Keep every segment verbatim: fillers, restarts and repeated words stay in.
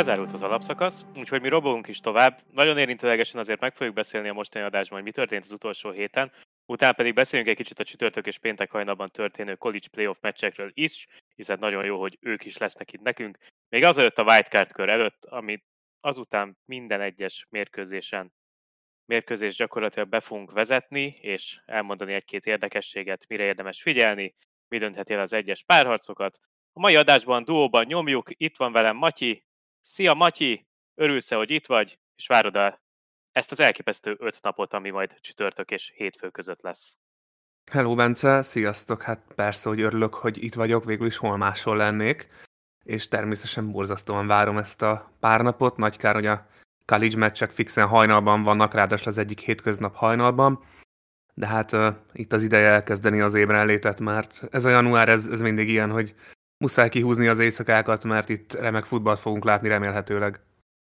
lezárult az alapszakasz, úgyhogy mi robogunk is tovább. Nagyon érintőlegesen azért meg fogjuk beszélni a mostani adásban, hogy mi történt az utolsó héten, utána pedig beszélünk egy kicsit a csütörtök és péntek hajnalban történő college playoff meccsekről is, hiszen nagyon jó, hogy ők is lesznek itt nekünk. Még azelőtt a wildcard kör előtt, amit azután minden egyes mérkőzésen mérkőzés gyakorlatilag be fogunk vezetni, és elmondani egy-két érdekességet, mire érdemes figyelni, mi döntheti el az egyes párharcokat. A mai adásban duóban nyomjuk, itt van velem Matyi. Szia Matyi! Örülsz-e, hogy itt vagy, és várod el ezt az elképesztő öt napot, ami majd csütörtök és hétfő között lesz. Hello Bence, sziasztok! Hát persze, hogy örülök, hogy itt vagyok, végül is hol máshol lennék, és természetesen borzasztóan várom ezt a pár napot. Nagy kár, hogy a college meccsek fixen hajnalban vannak, ráadásul az egyik hétköznap hajnalban, de hát uh, itt az ideje elkezdeni az ébrenlétet, mert ez a január, ez, ez mindig ilyen, hogy muszáj kihúzni az éjszakákat, mert itt remek futballt fogunk látni remélhetőleg.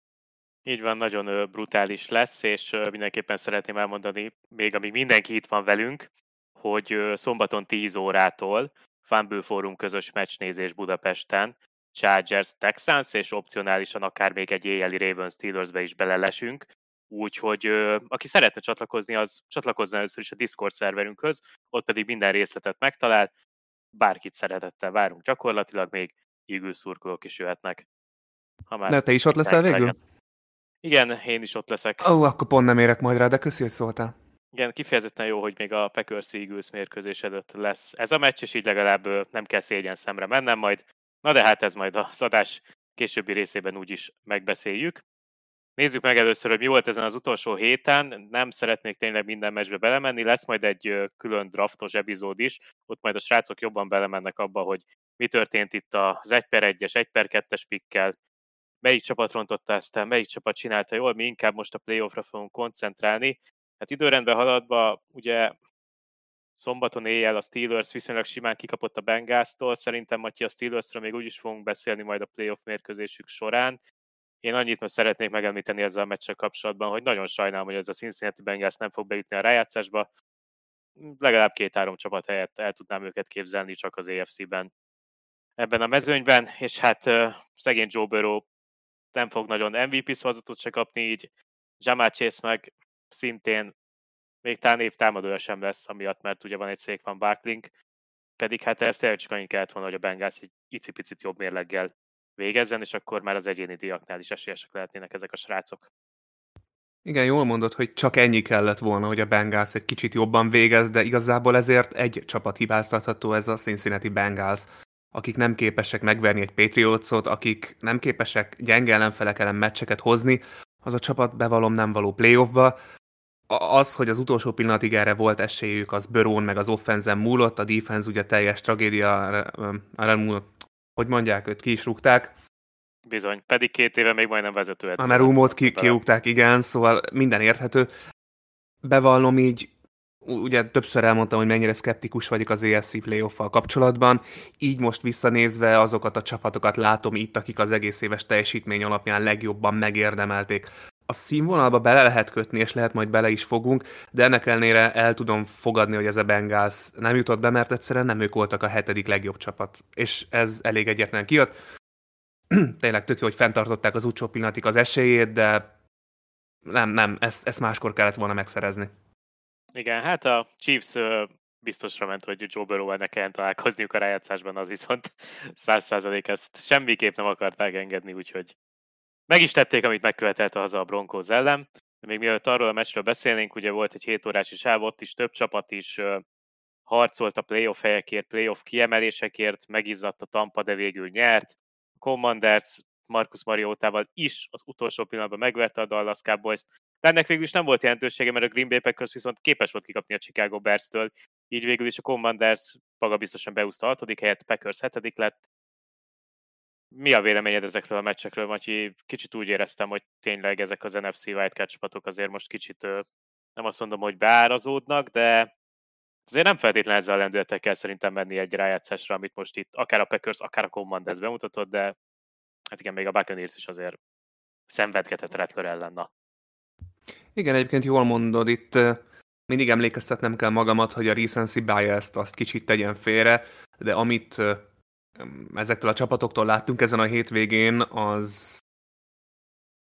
Így van, nagyon brutális lesz, és mindenképpen szeretném elmondani, még amíg mindenki itt van velünk, hogy szombaton tíz órától Fumble Forum közös meccsnézés Budapesten, Chargers Texans, és opcionálisan akár még egy éjjeli Ravens Steelersbe is belelesünk. Úgyhogy aki szeretne csatlakozni, az csatlakozzon először is a Discord szerverünkhöz, ott pedig minden részletet megtalál, bárkit szeretettel várunk gyakorlatilag, még Eagles szurkolók is jöhetnek. Ha már de te is ott leszel végül? Legyen. Igen, én is ott leszek. Ó, akkor pont nem érek majd rá, de köszi, hogy szóltál. Igen, kifejezetten jó, hogy még a Packers Eagles mérkőzés előtt lesz ez a meccs, és így legalább nem kell szégyen szemre mennem majd. Na de hát ez majd az adás későbbi részében úgyis megbeszéljük. Nézzük meg először, hogy mi volt ezen az utolsó héten. Nem szeretnék tényleg minden meccsbe belemenni, lesz majd egy külön draftos epizód is, ott majd a srácok jobban belemennek abba, hogy mi történt itt az egy per egyes, egy per kettes pikkel, melyik csapat rontotta ezt el, melyik csapat csinálta jól, mi inkább most a playoffra fogunk koncentrálni. Hát időrendben haladva, ugye szombaton éjjel a Steelers viszonylag simán kikapott a Bengalstól, szerintem Matyi, a Steelersről még úgyis fogunk beszélni majd a playoff mérkőzésük során. Én annyit most szeretnék megemlíteni ezzel a meccsel kapcsolatban, hogy nagyon sajnálom, hogy ez a Cincinnati Bengals nem fog bejutni a rájátszásba. Legalább két-három csapat helyett el tudnám őket képzelni csak az á ef cé-ben ebben a mezőnyben, és hát uh, szegény Joe Burrow nem fog nagyon em vé pé szavazatot se kapni, így Ja'Marr Chase meg szintén még talán évtámadója sem lesz, amiatt, mert ugye van egy Saquon Barkley, pedig hát ezt tényleg csak annyit kellett volna, hogy a Bengals egy icipicit jobb mérleggel végezzen, és akkor már az egyéni díjaknál is esélyesek lehetnének ezek a srácok. Igen, jól mondod, hogy csak ennyi kellett volna, hogy a Bengals egy kicsit jobban végez, de igazából ezért egy csapat hibáztatható, ez a Cincinnati Bengals, akik nem képesek megverni egy Patriotsot, akik nem képesek gyenge ellenfelek ellen meccseket hozni, az a csapat bevallom nem való playoffba. Az, hogy az utolsó pillanatig erre volt esélyük, az Burrown meg az offenzen múlott, a defense ugye teljes tragédia, arra múlott, hogy mondják, őt ki is rúgták. Bizony, pedig két éve még majdnem vezetőedző. Mert Rumot ki, kirúgták, igen, szóval minden érthető. Bevallom így, ugye többször elmondtam, hogy mennyire szkeptikus vagyok az á ef cé playoff-val kapcsolatban, így most visszanézve azokat a csapatokat látom itt, akik az egész éves teljesítmény alapján legjobban megérdemelték. A színvonalba bele lehet kötni, és lehet majd bele is fogunk, de ennek ellenére el tudom fogadni, hogy ez a Bengals nem jutott be, mert egyszerűen nem ők voltak a hetedik legjobb csapat. És ez elég egyetlen kijött. Tényleg tök jó, hogy fenntartották az utolsó pillanatig az esélyét, de nem, nem, ezt, ezt máskor kellett volna megszerezni. Igen, hát a Chiefs biztosra ment, hogy Joe Burrow-val ne kelljen találkozniuk a rájátszásban, az viszont száz százalék ezt semmiképp nem akarták engedni, úgyhogy meg is tették, amit megkövetelt a haza a Broncos ellen. De még mielőtt arról a meccsről beszélnénk, ugye volt egy hét órási sáv, ott is több csapat is uh, harcolt a playoff helyekért, playoff kiemelésekért, megizzadt a Tampa, de végül nyert. A Commanders Marcus Mariotával is az utolsó pillanatban megverte a Dallas Cowboys-t, de ennek végül is nem volt jelentősége, mert a Green Bay Packers viszont képes volt kikapni a Chicago Bears-től, így végül is a Commanders magabiztosan beúszta a hatodik helyet, Packers hetedik lett. Mi a véleményed ezekről a meccsekről, Matyi? Kicsit úgy éreztem, hogy tényleg ezek az en ef cé wildcard csapatok azért most kicsit, nem azt mondom, hogy beárazódnak, de azért nem feltétlenül ezzel a lendülettel kell szerintem menni egy rájátszásra, amit most itt akár a Packers, akár a Commanders bemutatott, de hát igen, még a Buccaneers is azért szenvedgetett Rattler ellen. Na. Igen, egyébként jól mondod, itt mindig emlékeztetnem kell magamat, hogy a recency bias-t azt kicsit tegyen félre, de amit ezektől a csapatoktól láttunk ezen a hétvégén, az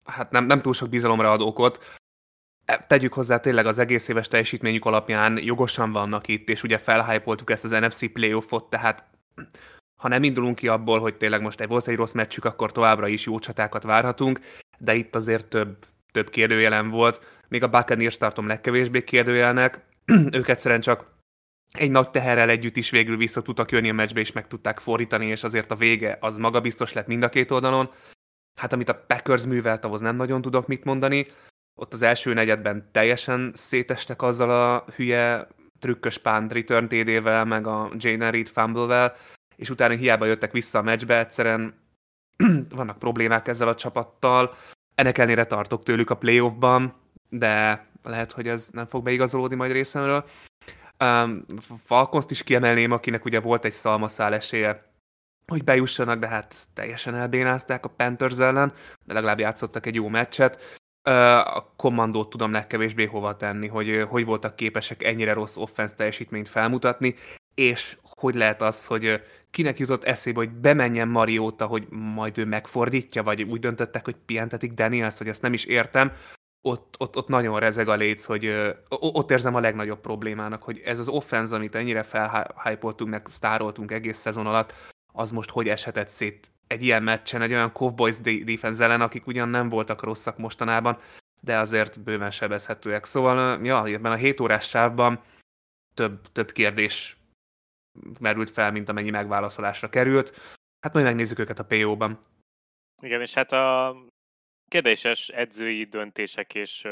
hát nem, nem túl sok bizalomra ad okot. Tegyük hozzá, tényleg az egész éves teljesítményük alapján jogosan vannak itt, és ugye felhypoltuk ezt az en ef cé playoffot, tehát ha nem indulunk ki abból, hogy tényleg most egy volt egy rossz meccsük, akkor továbbra is jó csatákat várhatunk, de itt azért több, több kérdőjelem volt. Még a Buccaneers tartom legkevésbé kérdőjelnek. Ők egyszerűen csak egy nagy teherrel együtt is végül vissza tudtak jönni a meccsbe, és meg tudták fordítani, és azért a vége az magabiztos lett mind a két oldalon. Hát amit a Packers művelt, ahhoz nem nagyon tudok mit mondani. Ott az első negyedben teljesen szétestek azzal a hülye trükkös punt return té dé-vel, meg a Jayden Reed fumble-vel, és utána hiába jöttek vissza a meccsbe, egyszerűen vannak problémák ezzel a csapattal. Ennek ellenére tartok tőlük a playoffban, de lehet, hogy ez nem fog beigazolódni majd részemről. Um, Falcons-t is kiemelném, akinek ugye volt egy szalmaszál esélye, hogy bejussanak, de hát teljesen elbénázták a Panthers ellen, de legalább játszottak egy jó meccset. A kommandót tudom legkevésbé hova tenni, hogy hogy voltak képesek ennyire rossz offense teljesítményt felmutatni, és hogy lehet az, hogy kinek jutott eszébe, hogy bemenjen Mariota, hogy majd ő megfordítja, vagy úgy döntöttek, hogy pihentetik Daniels, hogy ezt nem is értem. Ott, ott, ott nagyon rezeg a léc, hogy ott érzem a legnagyobb problémának, hogy ez az offense, amit ennyire felhypoltunk, meg sztároltunk egész szezon alatt, az most hogy eshetett szét egy ilyen meccsen, egy olyan Cowboys defense ellen, akik ugyan nem voltak rosszak mostanában, de azért bőven sebezhetőek. Szóval, ja, ebben a hét órás sávban több, több kérdés merült fel, mint amennyi megválaszolásra került. Hát majd megnézzük őket a pé ó-ban. Igen, és hát a kérdéses edzői döntések és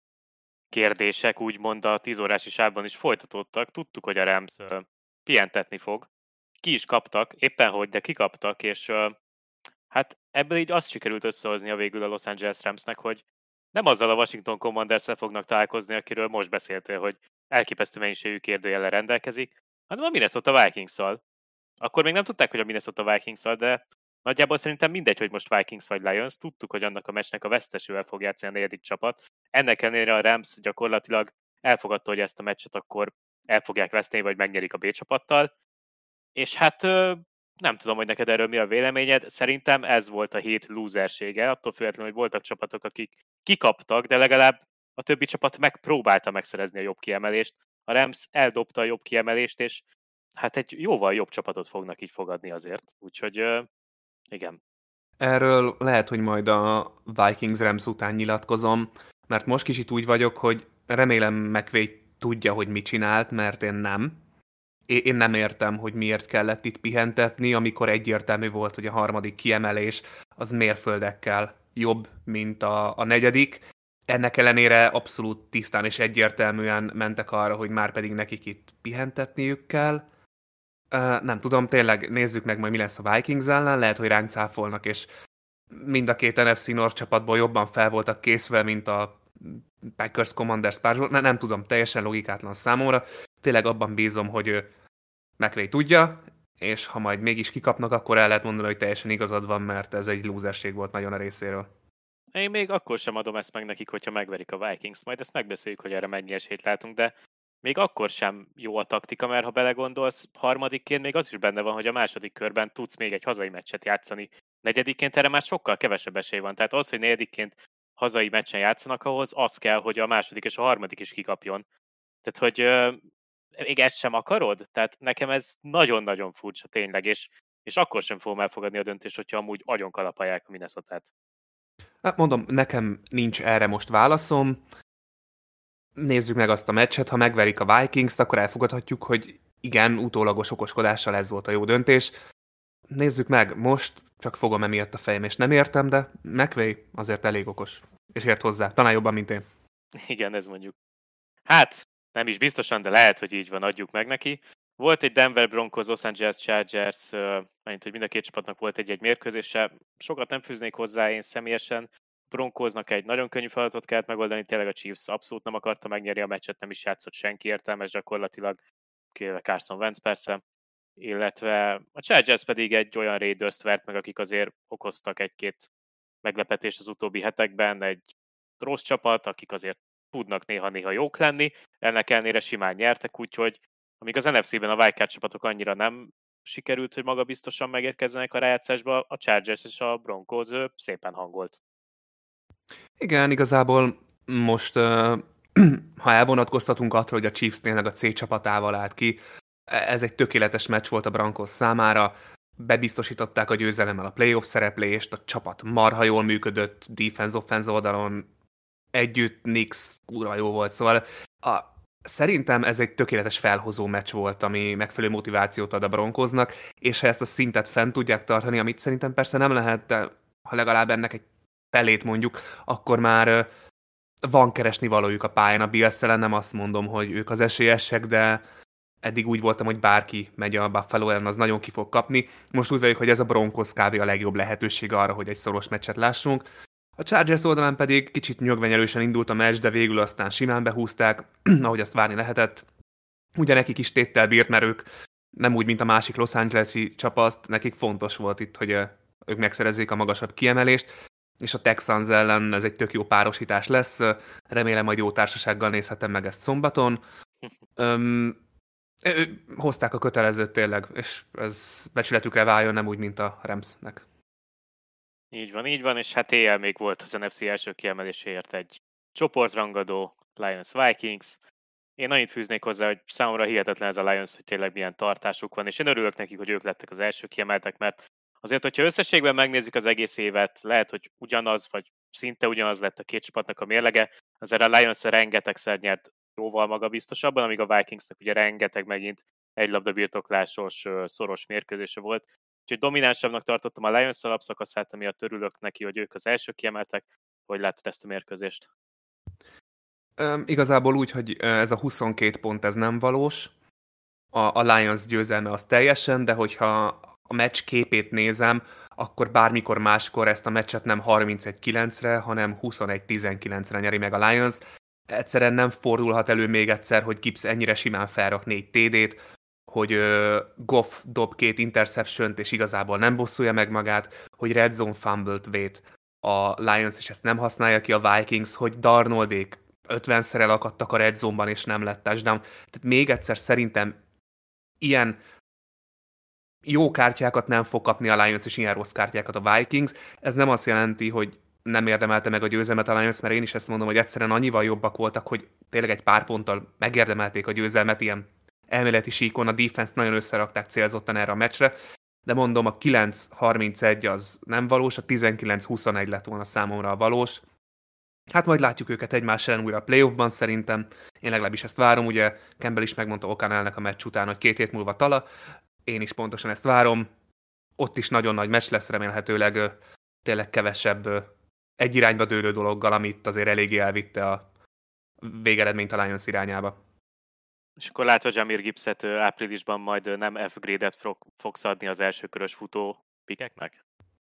kérdések úgymond a tíz órási sávban is folytatódtak. Tudtuk, hogy a Rams pihentetni fog. Ki is kaptak, éppen hogy, de kikaptak, és hát ebből így azt sikerült összehoznia végül a Los Angeles Ramsnek, hogy nem azzal a Washington Commanders-szel fognak találkozni, akiről most beszéltél, hogy elképesztő mennyiségű kérdőjellel rendelkezik, hanem a Minnesota Vikings-szal. Akkor még nem tudták, hogy a Minnesota Vikings-szal, de nagyjából szerintem mindegy, hogy most Vikings vagy Lions, tudtuk, hogy annak a meccsnek a vesztesével fog játszani a negyedik csapat. Ennek ellenére a Rams gyakorlatilag elfogadta, hogy ezt a meccset akkor el fogják veszteni, vagy megnyerik a B csapattal. És hát nem tudom, hogy neked erről mi a véleményed. Szerintem ez volt a hét lúzersége, attól függetlenül, hogy voltak csapatok, akik kikaptak, de legalább a többi csapat megpróbálta megszerezni a jobb kiemelést. A Rams eldobta a jobb kiemelést, és hát egy jóval jobb csapatot fognak így fogadni azért. Úgyhogy igen. Erről lehet, hogy majd a Vikings-Rams után nyilatkozom, mert most kicsit úgy vagyok, hogy remélem McVay tudja, hogy mit csinált, mert én nem. Én nem értem, hogy miért kellett itt pihentetni, amikor egyértelmű volt, hogy a harmadik kiemelés az mérföldekkel jobb, mint a, a negyedik. Ennek ellenére abszolút tisztán és egyértelműen mentek arra, hogy már pedig nekik itt pihentetniük kell. Uh, nem tudom, tényleg nézzük meg majd mi lesz a Vikings ellen, lehet, hogy ránk cáfolnak, és mind a két en ef cé North csapatból jobban fel voltak készve, mint a Packers Commanders pár. Ne, nem tudom, teljesen logikátlan számomra. Tényleg abban bízom, hogy McVay tudja, és ha majd mégis kikapnak, akkor el lehet mondani, hogy teljesen igazad van, mert ez egy lúzerség volt nagyon a részéről. Én még akkor sem adom ezt meg nekik, hogyha megverik a Vikings, majd ezt megbeszéljük, hogy erre mennyi esélyt látunk, de még akkor sem jó a taktika, mert ha belegondolsz, harmadikként még az is benne van, hogy a második körben tudsz még egy hazai meccset játszani. Negyedikként erre már sokkal kevesebb esély van. Tehát az, hogy negyedikként hazai meccsen játszanak, ahhoz az kell, hogy a második és a harmadik is kikapjon. Tehát, hogy euh, még ezt sem akarod? Tehát nekem ez nagyon-nagyon furcsa tényleg, és, és akkor sem fogom elfogadni a döntést, hogyha amúgy agyon kalapálják a Minnesotát. Hát mondom, nekem nincs erre most válaszom. Nézzük meg azt a meccset, ha megverik a Vikings-t, akkor elfogadhatjuk, hogy igen, utólagos okoskodással ez volt a jó döntés. Nézzük meg, most csak fogom emiatt a fejem, és nem értem, de McVay azért elég okos, és ért hozzá, talán jobban, mint én. Igen, ez mondjuk. Hát, nem is biztosan, de lehet, hogy így van, adjuk meg neki. Volt egy Denver Broncos, Los Angeles Chargers, mint hogy mind a két csapatnak volt egy-egy mérkőzése. Sokat nem fűznék hozzá én személyesen. Broncosnak egy nagyon könnyű feladatot kellett megoldani, tényleg a Chiefs abszolút nem akarta megnyerni a meccset, nem is játszott senki értelmes gyakorlatilag, kivéve Carson Wentz persze. Illetve a Chargers pedig egy olyan Raiders-t vert meg, akik azért okoztak egy-két meglepetést az utóbbi hetekben, egy rossz csapat, akik azért tudnak néha-néha jók lenni, ennek ellenére simán nyertek, úgyhogy amíg az en ef cé-ben a wildcard csapatok annyira nem sikerült, hogy magabiztosan megérkezzenek a rájátszásba, a Chargers és a Broncos szépen hangolt. Igen, igazából most, ha elvonatkoztatunk attól, hogy a Chiefs tényleg a C csapatával állt ki, ez egy tökéletes meccs volt a Broncos számára, bebiztosították a győzelemmel a playoff szereplést, a csapat marha jól működött, defense-offense oldalon együtt, Nix kurva jó volt, szóval a, szerintem ez egy tökéletes felhozó meccs volt, ami megfelelő motivációt ad a Broncosnak, és ha ezt a szintet fent tudják tartani, amit szerintem persze nem lehet, de ha legalább ennek egy felét mondjuk, akkor már van keresni valójuk a pályán. A Bills ellen nem azt mondom, hogy ők az esélyesek, de eddig úgy voltam, hogy bárki megy a Buffalo ellen, az nagyon ki fog kapni. Most úgy vagyok, hogy ez a Broncos kb. A legjobb lehetőség arra, hogy egy szoros meccset lássunk. A Chargers oldalán pedig kicsit nyögvenyelősen indult a meccs, de végül aztán simán behúzták, ahogy azt várni lehetett. Ugye nekik is téttel bírt, mert ők nem úgy, mint a másik Los Angeles-i csapat, nekik fontos volt itt, hogy ők megszerezzék a magasabb kiemelést, és a Texans ellen ez egy tök jó párosítás lesz. Remélem, majd jó társasággal nézhetem meg ezt szombaton. Öm, hozták a kötelezőt tényleg, és ez becsületükre váljon, nem úgy, mint a Ramsnek. Így van, így van, és hát éjjel még volt az en ef cé első kiemeléséért egy csoportrangadó Lions-Vikings. Én annyit fűznék hozzá, hogy számomra hihetetlen ez a Lions, hogy tényleg milyen tartásuk van, és én örülök nekik, hogy ők lettek az első kiemeltek, mert azért, hogyha összességben megnézzük az egész évet, lehet, hogy ugyanaz, vagy szinte ugyanaz lett a két csapatnak a mérlege, azért a Lions rengetegszer nyert jóval magabiztosabban, amíg a Vikingsnek ugye rengeteg megint egy labda birtoklásos, szoros mérkőzése volt. Úgyhogy dominánsabbnak tartottam a Lions alapszakaszát, amiatt örülök neki, hogy ők az első kiemeltek. Hogy láttad ezt a mérkőzést? Üm, igazából úgy, hogy ez a huszonkét pont ez nem valós. A, a Lions győzelme az teljesen, de hogyha a meccs képét nézem, akkor bármikor máskor ezt a meccset nem harmincegy kilencre, hanem huszonegy tizenkilencre nyeri meg a Lions. Egyszerűen nem fordulhat elő még egyszer, hogy Gibbs ennyire simán felrak négy té dét, hogy uh, Goff dob két interceptiont, és igazából nem bosszulja meg magát, hogy red zone fumble-t vét a Lions, és ezt nem használja ki a Vikings, hogy Darnoldék ötvenszer elakadtak a red zone-ban, és nem lett touchdown. Tehát még egyszer szerintem ilyen jó kártyákat nem fog kapni a Lions, és ilyen rossz kártyákat a Vikings. Ez nem azt jelenti, hogy nem érdemelte meg a győzelmet a Lions, mert én is ezt mondom, hogy egyszerűen annyival jobbak voltak, hogy tényleg egy pár ponttal megérdemelték a győzelmet, ilyen elméleti síkon a defense nagyon összerakták célzottan erre a meccsre, de mondom, a kilenc harmincegy az nem valós, a tizenkilenc huszonegy lett volna számomra a valós. Hát majd látjuk őket egymás ellen újra a playoffban szerintem. Én legalábbis ezt várom, ugye Campbell is megmondta O'Connellnek a meccs után, hogy két hét múlva tala. Én is pontosan ezt várom. Ott is nagyon nagy meccs lesz, remélhetőleg tényleg kevesebb egy irányba dőlő dologgal, amit azért eléggé elvitte a végeredményt a Lions irányába. És akkor látva Jahmyr Gibbset áprilisban majd nem F-grade-et fogsz adni az elsőkörös futó pikeknek?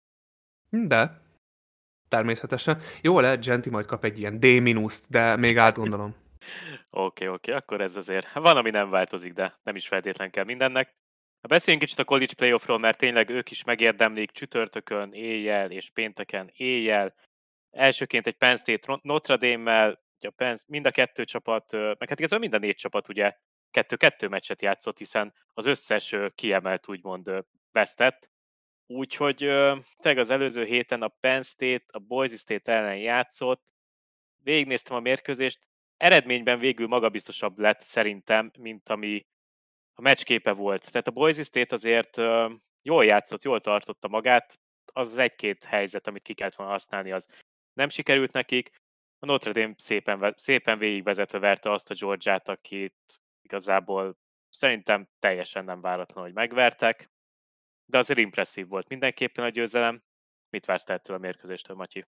De, természetesen. Jó lehet, Genti majd kap egy ilyen D-minuszt, de még átgondolom. Oké, oké, okay, akkor ez azért van, ami nem változik, de nem is feltétlen kell mindennek. Beszéljünk kicsit a college playoffról, mert tényleg ők is megérdemlik csütörtökön éjjel és pénteken éjjel. Elsőként egy Penn State Notre Dame-mel, a Penn, mind a kettő csapat, meg hát igazából mind a négy csapat ugye kettő-kettő meccset játszott, hiszen az összes kiemelt úgymond vesztett. Úgyhogy tényleg az előző héten a Penn State, a Boise State ellen játszott, végignéztem a mérkőzést, eredményben végül magabiztosabb lett szerintem, mint ami a meccsképe volt. Tehát a Boise State azért jól játszott, jól tartotta magát, az az egy-két helyzet, amit ki kellett volna használni, az nem sikerült nekik. A Notre Dame szépen, szépen végigvezetve verte azt a Georgiát, akit igazából szerintem teljesen nem váratlan, hogy megvertek, de azért impresszív volt mindenképpen a győzelem. Mit vársz te ettől a mérkőzéstől, Matyi?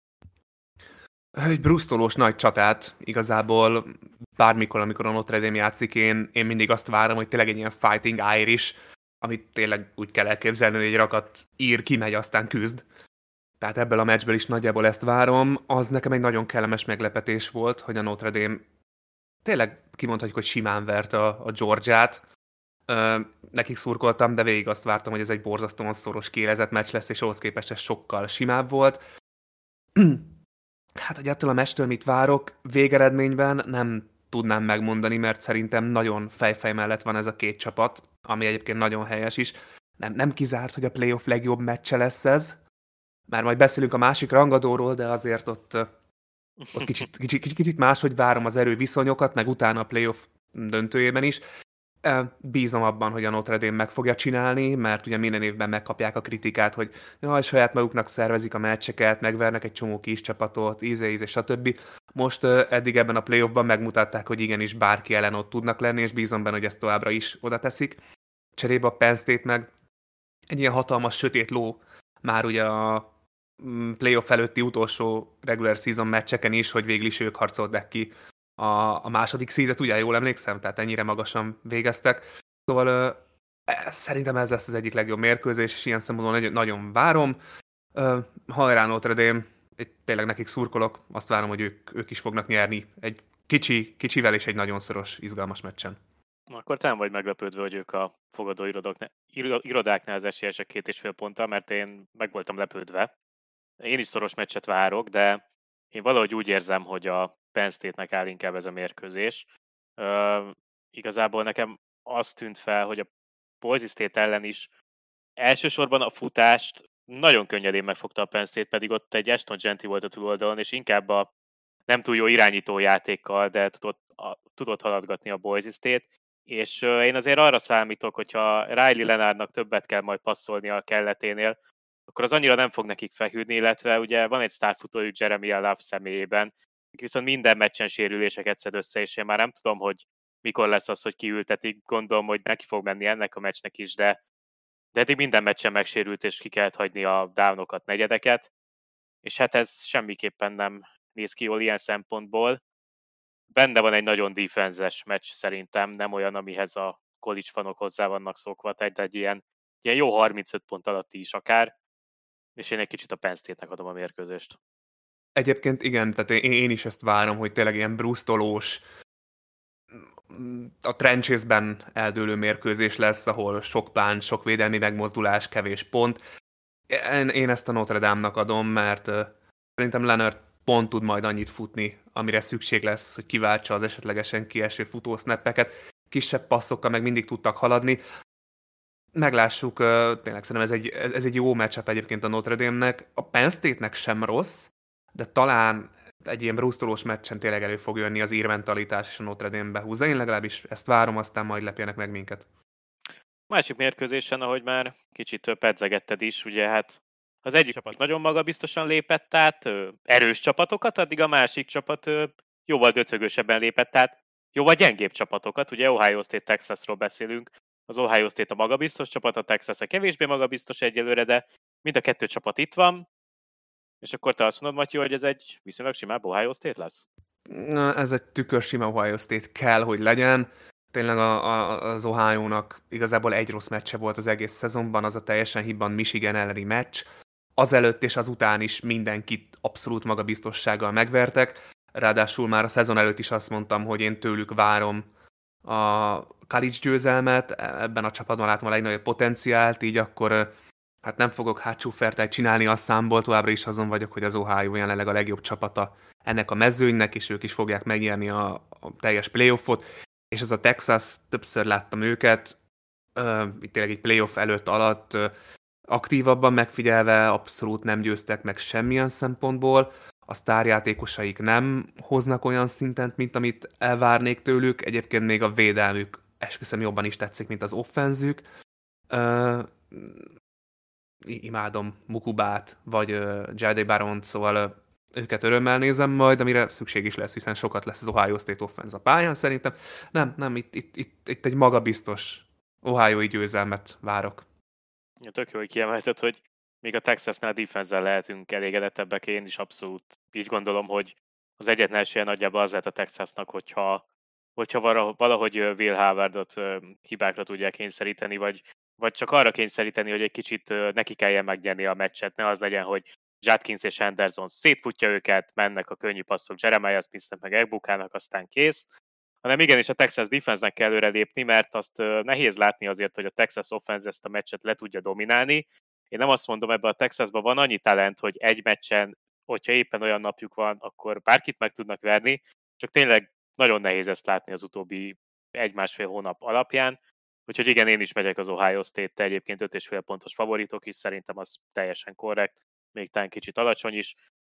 Egy brusztolós nagy csatát, igazából bármikor, amikor a Notre Dame játszik, én, én mindig azt várom, hogy tényleg egy ilyen fighting Irish, amit tényleg úgy kell elképzelni, hogy egy rakat ír, kimegy, aztán küzd. Tehát ebből a meccsből is nagyjából ezt várom. Az nekem egy nagyon kellemes meglepetés volt, hogy a Notre Dame tényleg kimondhatjuk, hogy simán vert a, a Georgiát. Ö, nekik szurkoltam, de végig azt vártam, hogy ez egy borzasztóan szoros kiélezett meccs lesz, és ahhoz képest ez sokkal simább volt. Hát, hogy ettől a meccstől mit várok, végeredményben nem tudnám megmondani, mert szerintem nagyon fejfej mellett van ez a két csapat, ami egyébként nagyon helyes is. Nem, nem kizárt, hogy a playoff legjobb meccse lesz ez, már majd beszélünk a másik rangadóról, de azért ott Ott kicsit, kicsit, kicsit, kicsit máshogy várom az erőviszonyokat, meg utána a playoff döntőjében is. Bízom abban, hogy a Notre Dame meg fogja csinálni, mert ugye minden évben megkapják a kritikát, hogy jaj, saját maguknak szervezik a meccseket, megvernek egy csomó kis csapatot, íze, íze, stb. Most uh, eddig ebben a playoffban megmutatták, hogy igenis bárki ellen ott tudnak lenni, és bízom benne, hogy ezt továbbra is oda teszik. Cserébe a Penn State meg egy ilyen hatalmas sötét ló már ugye a playoff előtti utolsó regular season meccseken is, hogy végül is ők harcolták ki a, a második seedet, ugye jól emlékszem, tehát ennyire magasan végeztek. Szóval uh, szerintem ez lesz az egyik legjobb mérkőzés, és ilyen szempontból nagyon, nagyon várom. Uh, hajrá Notre Dame, tényleg nekik szurkolok, azt várom, hogy ők, ők is fognak nyerni egy kicsi, kicsivel és egy nagyon szoros, izgalmas meccsen. Akkor te nem vagy meglepődve, hogy ők a fogadó irodoknál, irodáknál az esélyesek két és fél ponttal, mert én meg voltam lepődve. Én is szoros meccset várok, de én valahogy úgy érzem, hogy a Penn State-nek áll inkább ez a mérkőzés. Uh, igazából nekem azt tűnt fel, hogy a Boise State ellen is elsősorban a futást nagyon könnyedén megfogta a Penn State, pedig ott egy Ashton Jeanty volt a túloldalon, és inkább a nem túl jó irányító játékkal, de tudott, a, tudott haladgatni a Boise State, és uh, én azért arra számítok, hogyha Riley Leonardnak többet kell majd passzolni a kelleténél, akkor az annyira nem fog nekik feküdni, illetve ugye van egy sztárfutójuk Jeremy Love személyében, viszont minden meccsen sérüléseket szed össze, és én már nem tudom, hogy mikor lesz az, hogy kiültetik, gondolom, hogy neki fog menni ennek a meccsnek is, de, de eddig minden meccsen megsérült, és ki kellett hagyni a downokat, negyedeket, és hát ez semmiképpen nem néz ki jól ilyen szempontból. Benne van egy nagyon defenzes meccs szerintem, nem olyan, amihez a college fanok hozzá vannak szokva, tehát egy ilyen, ilyen jó harmincöt pont alatti is akár, és én egy kicsit a Penn State-nek adom a mérkőzést. Egyébként igen, tehát én, én is ezt várom, hogy tényleg ilyen brusztolós, a trenchesben eldőlő mérkőzés lesz, ahol sok plán, sok védelmi megmozdulás, kevés pont. Én, én ezt a Notre Dame-nak adom, mert uh, szerintem Leonard pont tud majd annyit futni, amire szükség lesz, hogy kiváltsa az esetlegesen kieső futósnappeket. Kisebb passzokkal meg mindig tudtak haladni. Meglássuk, uh, tényleg szerintem ez egy, ez, ez egy jó matchup egyébként a Notre Dame-nek. A Penn State-nek sem rossz, de talán egy ilyen brusztolós meccsen tényleg elő fog jönni az írmentalitás, és a Notre Dame behúzza. Én legalábbis ezt várom, aztán majd lepjenek meg minket. Másik mérkőzésen, ahogy már kicsit pedzegetted is, ugye hát az egyik csapat nagyon magabiztosan lépett át, erős csapatokat, addig a másik csapat jóval döcögősebben lépett át, jóval gyengébb csapatokat, ugye Ohio State Texasról beszélünk, az Ohio State a magabiztos csapat, a Texas a kevésbé magabiztos egyelőre, de mind a kettő csapat itt van, és akkor te azt mondod, Matyi, hogy ez egy viszonylag simább Ohio State lesz? Na, ez egy tükör sima Ohio State kell, hogy legyen. Tényleg a, a, az Ohio-nak igazából egy rossz meccse volt az egész szezonban, az a teljesen hibban Michigan elleni meccs. Azelőtt és azután is mindenkit abszolút magabiztossággal megvertek. Ráadásul már a szezon előtt is azt mondtam, hogy én tőlük várom a college győzelmet, ebben a csapatban látom a legnagyobb potenciált, így akkor hát nem fogok hátsó fertályt csinálni a számból, továbbra is azon vagyok, hogy az Ohio jelenleg a legjobb csapata ennek a mezőnynek, és ők is fogják megnyerni a, a teljes playoffot, és ez a Texas, többször láttam őket, uh, itt tényleg egy playoff előtt alatt uh, aktívabban megfigyelve, abszolút nem győztek meg semmilyen szempontból, a sztárjátékosaik nem hoznak olyan szinten, mint amit elvárnék tőlük, egyébként még a védelmük esküszöm jobban is tetszik, mint az offenzük. Uh, imádom Mukubát, vagy uh, Jade Baront, szóval uh, őket örömmel nézem majd, amire szükség is lesz, hiszen sokat lesz az Ohio State offense a pályán szerintem. Nem, nem, itt, itt, itt, itt egy magabiztos Ohio-i győzelmet várok. Ja, tök jó, hogy kiemelted, hogy még a Texasnál defense-zel lehetünk elégedettebbek, én is abszolút így gondolom, hogy az egyetlen esélye nagyjából az lehet a Texasnak, hogyha, hogyha valahogy Will Howardot hibákra tudják kényszeríteni, vagy, vagy csak arra kényszeríteni, hogy egy kicsit neki kelljen megnyerni a meccset, ne az legyen, hogy Judkins és Anderson szétfutja őket, mennek a könnyű passzok Jeremiah Smith-nek, meg Egbukának, aztán kész, hanem igenis a Texas defense-nek kell előrelépni, mert azt nehéz látni azért, hogy a Texas offense ezt a meccset le tudja dominálni. Én nem azt mondom, ebben a Texasban van annyi talent, hogy egy meccsen, hogyha éppen olyan napjuk van, akkor bárkit meg tudnak verni, csak tényleg nagyon nehéz ezt látni az utóbbi egy-másfél hónap alapján. Úgyhogy igen, én is megyek az Ohio State-te, egyébként öt és fél pontos favoritok is, szerintem az teljesen korrekt, még talán kicsit alacsony is.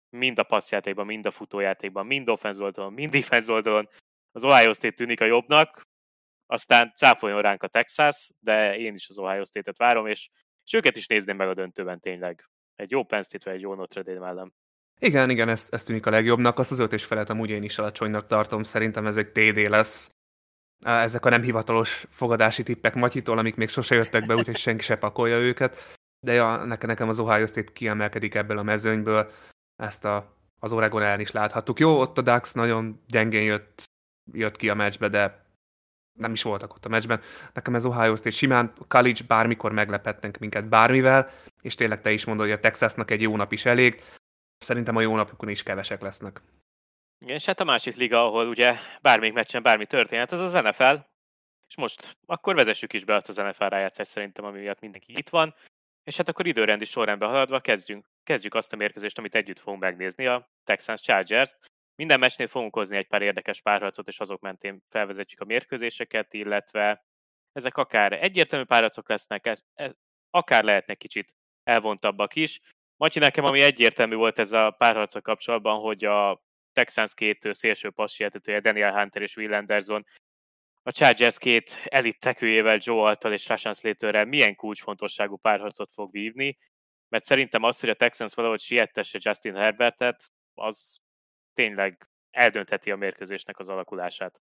mind a passzjátékban, mind a futójátékban, mind offense oldalon, mind defense oldalon az Ohio State tűnik a jobbnak, aztán cáfoljon ránk a Texas, de én is az Ohio State-et várom, és, és őket is nézném meg a döntőben tényleg. Egy jó Penn State vagy egy jó Notre Dame ellen. Igen, igen, ez, ez tűnik a legjobbnak. Azt az öt és felet amúgy én is alacsonynak tartom. Szerintem ez egy té dé lesz. Ezek a nem hivatalos fogadási tippek Matyitól, amik még sose jöttek be, úgyhogy senki se pakolja őket. De ja, nekem az Ohio State kiemelkedik ebből a mezőnyből. Ezt a, az Oregon ellen is láthattuk. Jó, ott a Ducks nagyon gyengén jött, jött ki a meccsbe, de nem is voltak ott a meccsben. Nekem ez Ohio State simán, college bármikor meglepetnek minket bármivel, és tényleg te is mondod, hogy a Texasnak egy jó nap is elég. Szerintem a jó napokon is kevesek lesznek. Igen, és hát a másik liga, ahol ugye bármelyik meccsen bármi történhet, az az en ef el. És most akkor vezessük is be azt az en ef el rájátszást szerintem, ami miatt mindenki itt van. És hát akkor időrendi sorrendben haladva kezdjünk, kezdjük azt a mérkőzést, amit együtt fogunk megnézni, a Texans Chargers. Minden meccsnél fogunk hozni egy pár érdekes párharcot, és azok mentén felvezetjük a mérkőzéseket, illetve ezek akár egyértelmű párharcok lesznek, ez, ez, akár lehetnek kicsit elvontabbak is. Matyi, nekem ami egyértelmű volt ez a párharcok kapcsolatban, hogy a Texans két szélső passértetője, Daniel Hunter és Will Anderson a Chargers két elit tekőjével, Joe Alttal és Rashawn Slaterrel milyen kulcsfontosságú párharcot fog vívni, mert szerintem az, hogy a Texans valahogy siettesse Justin Herbertet, az tényleg eldöntheti a mérkőzésnek az alakulását.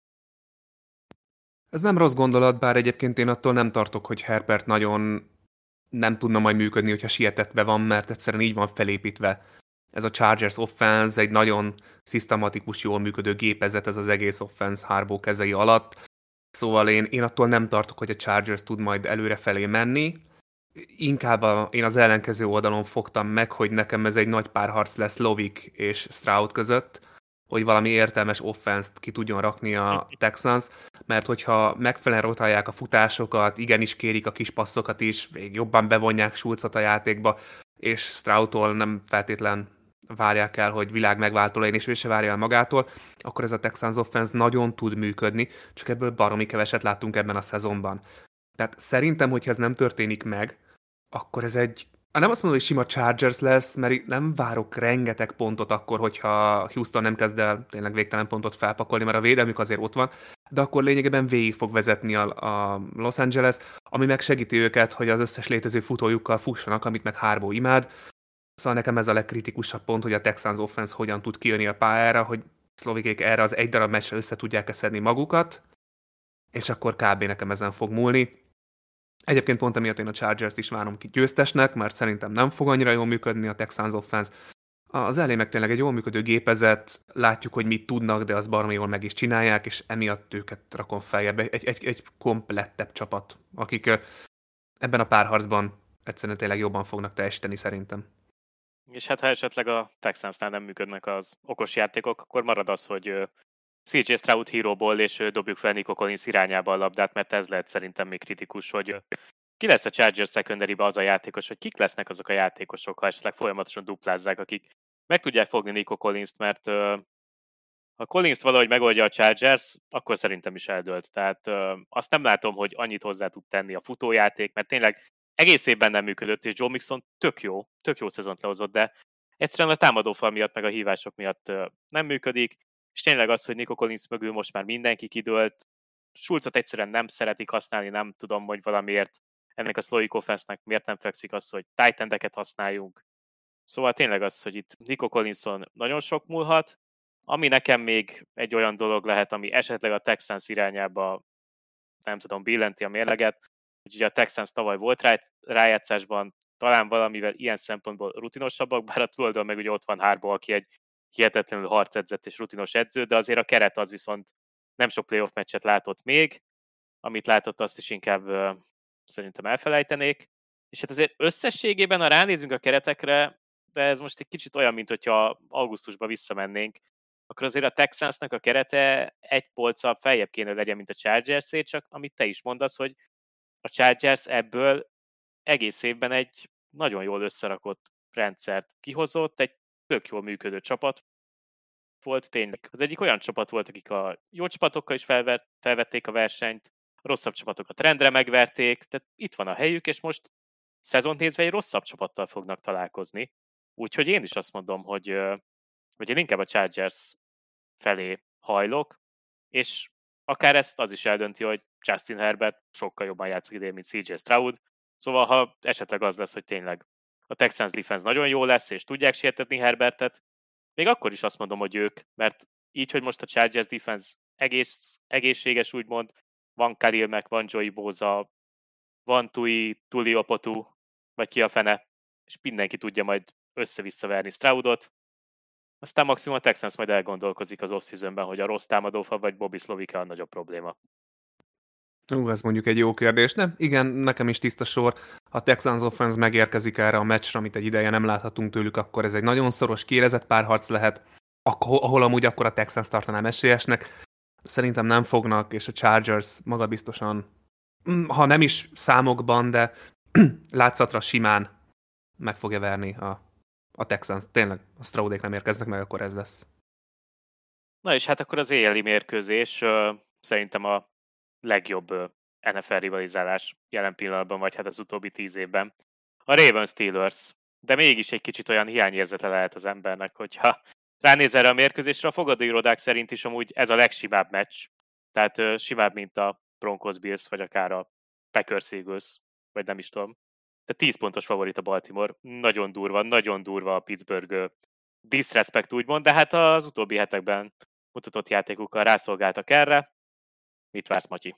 Ez nem rossz gondolat, bár egyébként én attól nem tartok, hogy Herbert nagyon nem tudna majd működni, hogyha sietetve van, mert egyszerűen így van felépítve. Ez a Chargers offense egy nagyon szisztematikus, jól működő gépezet, ez az egész offense Harbaugh kezei alatt. Szóval én, én attól nem tartok, hogy a Chargers tud majd előrefelé menni. Inkább a, én az ellenkező oldalon fogtam meg, hogy nekem ez egy nagy párharc lesz Lovik és Stroud között, hogy valami értelmes offense-t ki tudjon rakni a Texans, mert hogyha megfelelően rotálják a futásokat, igenis kérik a kis passzokat is, még jobban bevonják Schulzot a játékba, és Stroudtól nem feltétlen várják el, hogy világ megváltó legyen, és ő se várja el magától, akkor ez a Texans offense nagyon tud működni, csak ebből baromi keveset láttunk ebben a szezonban. Tehát szerintem, hogyha ez nem történik meg, akkor ez egy, nem azt mondom, hogy sima Chargers lesz, mert nem várok rengeteg pontot akkor, hogyha Houston nem kezd el tényleg végtelen pontot felpakolni, mert a védelmük azért ott van, de akkor lényegében végig fog vezetni a, a Los Angeles, ami meg segíti őket, hogy az összes létező futójukkal fussanak, amit meg Harbaugh imád. Szóval nekem ez a legkritikusabb pont, hogy a Texans offense hogyan tud kijönni a pályára, hogy szlovikék erre az egy darab meccsre össze tudják szedni magukat, és akkor kb. Nekem ezen fog múlni. Egyébként pont amiatt én a Chargers is várom ki győztesnek, mert szerintem nem fog annyira jól működni a Texans offense. Az elé meg tényleg egy jól működő gépezet, látjuk, hogy mit tudnak, de azt baromi jól meg is csinálják, és emiatt őket rakom feljebb. Egy, egy, egy komplettebb csapat, akik ebben a párharcban egyszerűen tényleg jobban fognak teljesíteni szerintem. És hát ha esetleg a Texansnál nem működnek az okos játékok, akkor marad az, hogy cé jé Stroud híróból, és dobjuk fel Nico Collins irányába a labdát, mert ez lehet szerintem még kritikus, hogy ki lesz a Chargers secondary-be az a játékos, vagy kik lesznek azok a játékosok, ha esetleg folyamatosan duplázzák, akik meg tudják fogni Nico Collins-t, mert ha Collins valahogy megoldja a Chargers, akkor szerintem is eldőlt. Tehát azt nem látom, hogy annyit hozzá tud tenni a futójáték, mert tényleg egész évben nem működött, és Joe Mixon tök jó, tök jó szezont lehozott, de egyszerűen a támadófal miatt, meg a hívások miatt nem működik, és tényleg az, hogy Nico Collins mögül most már mindenki kidőlt, Schulzot egyszerűen nem szeretik használni, nem tudom, hogy valamiért ennek a Slowick offense-nek miért nem fekszik az, hogy tight endeket használjunk. Szóval tényleg az, hogy itt Nico Collinson nagyon sok múlhat, ami nekem még egy olyan dolog lehet, ami esetleg a Texans irányába, nem tudom, billenti a mérleget, hogy ugye a Texans tavaly volt rájátszásban, talán valamivel ilyen szempontból rutinosabbak, bár a tulajdon meg ugye ott van Harbaugh, aki egy hihetetlenül harcedzett és rutinos edző, de azért a keret az viszont nem sok playoff meccset látott még, amit látott, azt is inkább uh, szerintem elfelejtenék. És hát azért összességében, ha ránézünk a keretekre, de ez most egy kicsit olyan, mint hogyha augusztusban visszamennénk, akkor azért a Texansnak a kerete egy polccal feljebb kéne legyen, mint a Chargersé, csak amit te is mondasz, hogy a Chargers ebből egész évben egy nagyon jól összerakott rendszert kihozott, egy tök jól működő csapat volt tényleg. Az egyik olyan csapat volt, akik a jó csapatokkal is felvett, felvették a versenyt, a rosszabb csapatokat rendre megverték, tehát itt van a helyük, és most szezont nézve egy rosszabb csapattal fognak találkozni. Úgyhogy én is azt mondom, hogy vagy én inkább a Chargers felé hajlok, és akár ezt az is eldönti, hogy Justin Herbert sokkal jobban játszik idén, mint cé jé Stroud, szóval ha esetleg az lesz, hogy tényleg a Texans defense nagyon jó lesz, és tudják sértetni Herbertet, még akkor is azt mondom, hogy ők, mert így, hogy most a Chargers defense egész, egészséges úgymond, van Khalil Mack, van Joey Bosa, van Tui, Tuliopatu, vagy ki a fene, és mindenki tudja majd össze-vissza verni Stroudot, aztán maximum a Texans majd elgondolkozik az off-seasonben, hogy a rossz támadófal vagy Bobby Slovika a nagyobb probléma. Ú, ez mondjuk egy jó kérdés. Nem, igen, nekem is tiszta sor. Ha a Texans offense megérkezik erre a meccsre, amit egy ideje nem láthatunk tőlük, akkor ez egy nagyon szoros, kiélezett párharc lehet, ahol amúgy akkor a Texans tartanám esélyesnek. Szerintem nem fognak, és a Chargers magabiztosan, ha nem is számokban, de látszatra simán meg fogja verni a, a Texans. Tényleg, a Stroudék nem érkeznek meg, akkor ez lesz. Na és hát akkor az éjjeli mérkőzés uh, szerintem a legjobb uh, en ef el rivalizálás jelen pillanatban, vagy hát az utóbbi tíz évben. A Ravens Steelers, de mégis egy kicsit olyan hiányérzete lehet az embernek, hogyha ránéz erre a mérkőzésre, a fogadóirodák szerint is amúgy ez a legsimább meccs. Tehát uh, simább, mint a Broncos Bills, vagy akár a Packers Eagles, vagy nem is tudom. Tehát tíz pontos favorit a Baltimore. Nagyon durva, nagyon durva a Pittsburgh uh, disrespect úgymond, de hát az utóbbi hetekben mutatott játékukkal rászolgáltak erre. Mit vársz, Matyi?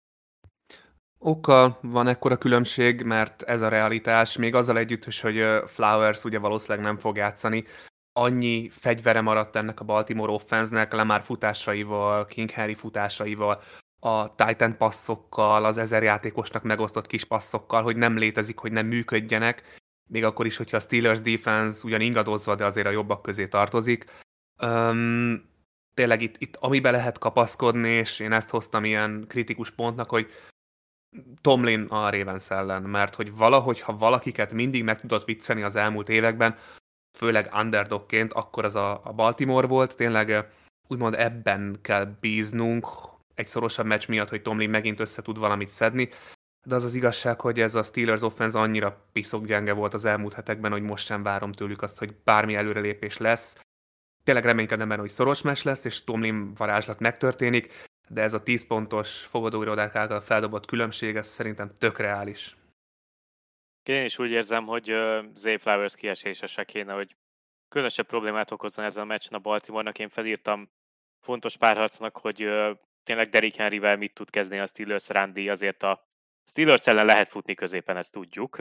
Okkal van ekkora különbség, mert ez a realitás, még azzal együtt is, hogy Flowers ugye valószínűleg nem fog játszani. Annyi fegyvere maradt ennek a Baltimore offense-nek, Lamar futásaival, King Henry futásaival, a Titan passzokkal, az ezer játékosnak megosztott kis passzokkal, hogy nem létezik, hogy nem működjenek, még akkor is, hogyha a Steelers defense ugyan ingadozva, de azért a jobbak közé tartozik. Um, tényleg itt, itt amiben lehet kapaszkodni, és én ezt hoztam ilyen kritikus pontnak, hogy Tomlin a Ravens ellen, mert hogy valahogy, ha valakiket mindig meg tudott viccelni az elmúlt években, főleg underdogként, akkor az a, a Baltimore volt, tényleg úgymond ebben kell bíznunk egy szorosabb meccs miatt, hogy Tomlin megint össze tud valamit szedni, de az az igazság, hogy ez a Steelers offense annyira piszokgyenge volt az elmúlt hetekben, hogy most sem várom tőlük azt, hogy bármi előrelépés lesz. Tényleg reménykedem benne, hogy szoros meccs lesz, és Tomlin varázslat megtörténik, de ez a tíz pontos fogadóirodák által feldobott különbség, ez szerintem tök reális. Én is úgy érzem, hogy Zay Flowers kiesése se kéne, hogy különösebb problémát okozzon ezen a meccsen a Baltimore-nak. Én felírtam fontos párharcnak, hogy tényleg Derrick Henryvel mit tud kezdeni a Steelers Randy, azért a Steelers ellen lehet futni középen, ezt tudjuk.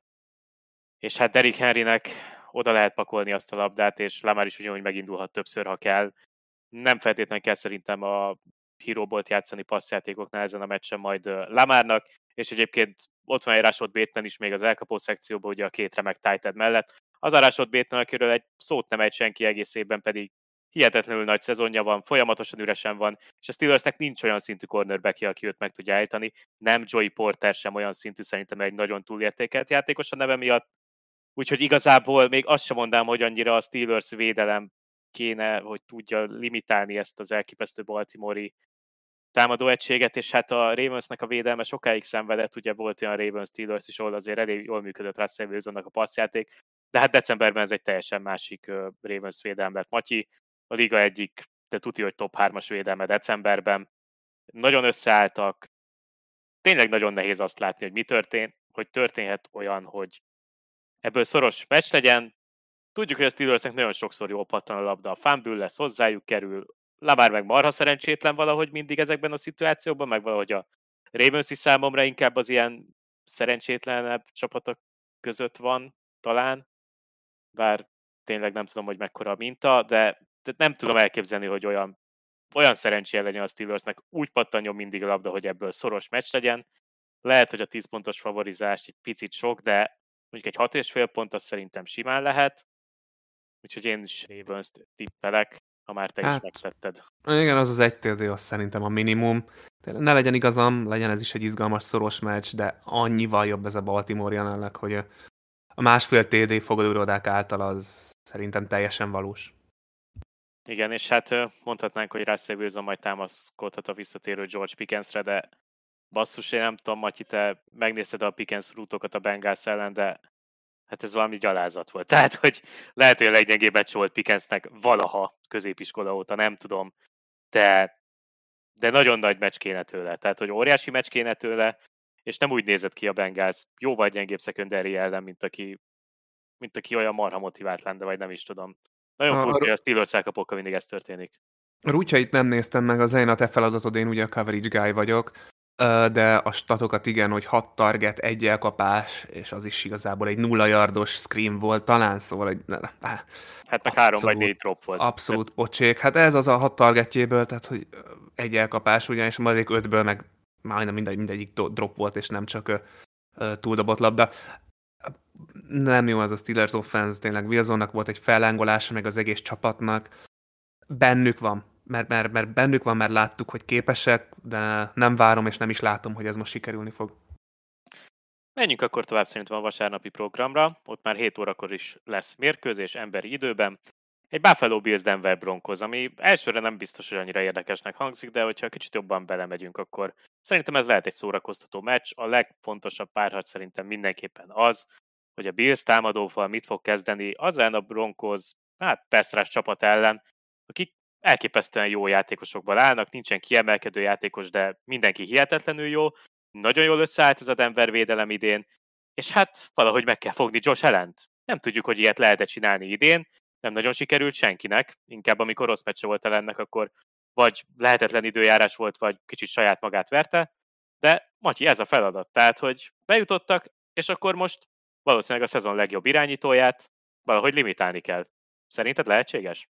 És hát Derrick Henrynek oda lehet pakolni azt a labdát, és Lamar is ugyanúgy megindulhat többször, ha kell. Nem feltétlenül kell szerintem a híróbolt játszani passzjátékoknál ezen a meccsen majd Lamarnak, és egyébként ott van egy Rashod Bateman is még az elkapó szekcióban, ugye a két remek tight end mellett. Az a Rashod Bateman, akiről egy szót nem ejt senki egész évben, pedig hihetetlenül nagy szezonja van, folyamatosan üresen van, és a Steelersnek nincs olyan szintű cornerbackje, aki őt meg tudja állítani. Nem Joey Porter sem olyan szintű, szerintem egy nagyon túlértékelt játékos a neve miatt. Úgyhogy igazából még azt sem mondám, hogy annyira a Steelers védelem kéne, hogy tudja limitálni ezt az elképesztő baltimore-i támadóegységet, és hát a Ravensnek a védelme sokáig szenvedett, ugye volt olyan Ravens Steelers is, ahol azért elég jól működött Russell Wilsonnak a passzjáték, de hát decemberben ez egy teljesen másik Ravens védelem lett. Matyi, a liga egyik, de tuti, hogy top hármas védelme decemberben. Nagyon összeálltak, tényleg nagyon nehéz azt látni, hogy mi történt, hogy történhet olyan, hogy ebből szoros meccs legyen. Tudjuk, hogy a Steelersnek nagyon sokszor jól pattan a labda, a fumble lesz, hozzájuk kerül, Lamar meg marha szerencsétlen valahogy mindig ezekben a szituációkban, meg valahogy a Ravens is számomra inkább az ilyen szerencsétlenebb csapatok között van talán, bár tényleg nem tudom, hogy mekkora a minta, de, de nem tudom elképzelni, hogy olyan, olyan szerencséje legyen a Steelersnek, úgy pattanjon mindig a labda, hogy ebből szoros meccs legyen. Lehet, hogy a tíz pontos favorizás egy picit sok, de mondjuk egy hat és fél pont az szerintem simán lehet. Úgyhogy én is Ravens-t tippelek, ha már te hát, is megtetted. Igen, az az egy té dé, az szerintem a minimum. Ne legyen igazam, legyen ez is egy izgalmas, szoros meccs, de annyival jobb ez a Baltimore jelenleg, hogy a másfél té dé fogadóirodák által az szerintem teljesen valós. Igen, és hát mondhatnánk, hogy Russell Wilson majd támaszkodhat a visszatérő George Pickensre, de basszus, én nem tudom, Matyi, te megnézted a Pickens rútokat a Bengals ellen, de hát ez valami gyalázat volt. Tehát, hogy lehet, hogy a leggyengébb meccs volt Pickensnek valaha középiskola óta, nem tudom, de, de nagyon nagy meccs kéne tőle. Tehát, hogy óriási meccs kéne tőle, és nem úgy nézett ki a Bengals jóval gyengébb secondary ellen, mint aki, mint aki olyan marha motivált lenne, vagy nem is tudom. Nagyon A, furcsa, hogy a, a Steelers elkapókkal mindig ez történik. a rútjait nem néztem meg, az elején a te feladatod, én ugye a coverage guy vagyok, ö, de a statokat igen, hogy hat target, egy elkapás, és az is igazából egy nulla yardos screen volt talán, szóval hogy ne, ne, Hát meg három vagy abszolút, négy drop volt. abszolút pocsék. Hát ez az a hat targetjéből, tehát hogy egy elkapás ugye, és a maradék ötből meg majdnem mindegy, mindegyik do- drop volt, és nem csak ö, ö, túldobott labda. Nem jó az a Steelers offense, tényleg Wilsonnak volt egy fellángolása, meg az egész csapatnak. Bennük van, mert, mert, mert bennük van, mert láttuk, hogy képesek, de nem várom, és nem is látom, hogy ez most sikerülni fog. Menjünk akkor tovább szerintem a vasárnapi programra. Ott már hét órakor is lesz mérkőzés emberi időben. Egy Buffalo Bills Denver Broncos, ami elsőre nem biztos, hogy annyira érdekesnek hangzik, de hogyha kicsit jobban belemegyünk, akkor szerintem ez lehet egy szórakoztató meccs. A legfontosabb párharc szerintem mindenképpen az, hogy a Bills támadóval mit fog kezdeni az ellen a Broncos, hát persze csapat ellen, akik elképesztően jó játékosokból állnak, nincsen kiemelkedő játékos, de mindenki hihetetlenül jó. Nagyon jól összeállt ez a Denver védelem idén, és hát valahogy meg kell fogni Josh Allent. Nem tudjuk, hogy ilyet lehet-e csinálni idén, nem nagyon sikerült senkinek, inkább amikor rossz meccse volt Allennek, akkor vagy lehetetlen időjárás volt, vagy kicsit saját magát verte, de Matyi, ez a feladat, tehát, hogy bejutottak, és akkor most valószínűleg a szezon legjobb irányítóját valahogy limitálni kell. Szerinted lehetséges?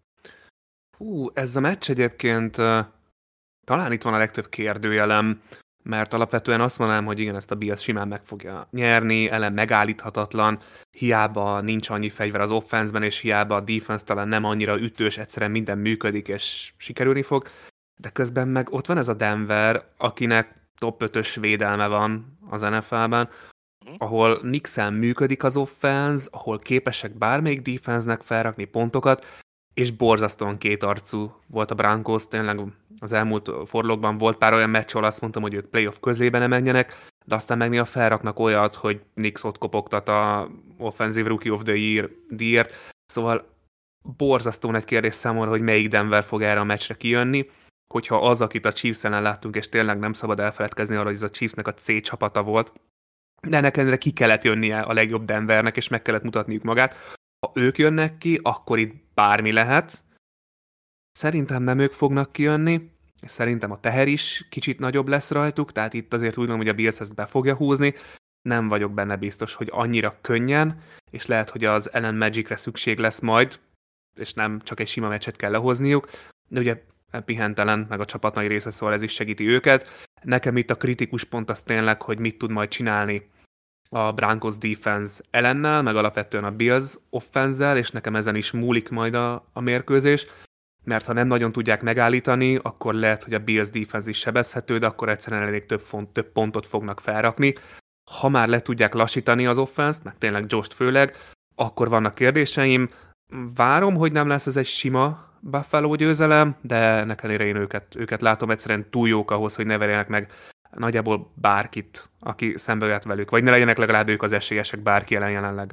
Hú, ez a meccs egyébként uh, talán itt van a legtöbb kérdőjelem, mert alapvetően azt mondanám, hogy igen, ezt a Bills simán meg fogja nyerni, ellen megállíthatatlan, hiába nincs annyi fegyver az offenszben, és hiába a defense talán nem annyira ütős, egyszerűen minden működik, és sikerülni fog, de közben meg ott van ez a Denver, akinek top ötös védelme van az en ef el-ben, Uh-huh. ahol nixel működik az offense, ahol képesek bármelyik defense-nek felrakni pontokat, és borzasztóan kétarcú volt a Broncos, tényleg az elmúlt fordulókban volt pár olyan meccs, ahol azt mondtam, hogy ők playoff közébe nem menjenek, de aztán meg néha felraknak olyat, hogy Nix ott kopogtat a Offensive Rookie of the Year díjért, szóval borzasztó nagy kérdés számomra, hogy melyik Denver fog erre a meccsre kijönni, hogyha az, akit a Chiefs ellen láttunk, és tényleg nem szabad elfeledkezni arra, hogy ez a Chiefsnek a C csapata volt, de ennek ellenére ki kellett jönnie a legjobb Denvernek, és meg kellett mutatniuk magát. Ha ők jönnek ki, akkor itt bármi lehet. Szerintem nem ők fognak kijönni, és szerintem a teher is kicsit nagyobb lesz rajtuk, tehát itt azért úgy gondolom, hogy a Bills ezt be fogja húzni. Nem vagyok benne biztos, hogy annyira könnyen, és lehet, hogy az Ellen Magicre szükség lesz majd, és nem csak egy sima meccset kell lehozniuk, de ugye pihentelen, meg a csapat nagy része, szóval ez is segíti őket. Nekem itt a kritikus pont az tényleg, hogy mit tud majd csinálni a Broncos defense ellennel, meg alapvetően a Bills offense-zel, és nekem ezen is múlik majd a, a mérkőzés, mert ha nem nagyon tudják megállítani, akkor lehet, hogy a Bills defense is sebezhető, de akkor egyszerűen elég több, font, több pontot fognak felrakni. Ha már le tudják lassítani az offense-t, meg tényleg Josh-t főleg, akkor vannak kérdéseim. Várom, hogy nem lesz ez egy sima Buffalo győzelem, de ennek ellenére én őket, őket látom egyszerűen túl jók ahhoz, hogy ne verjenek meg nagyjából bárkit, aki szembe jött velük, vagy ne legyenek legalább ők az esélyesek bárki ellen jelenleg.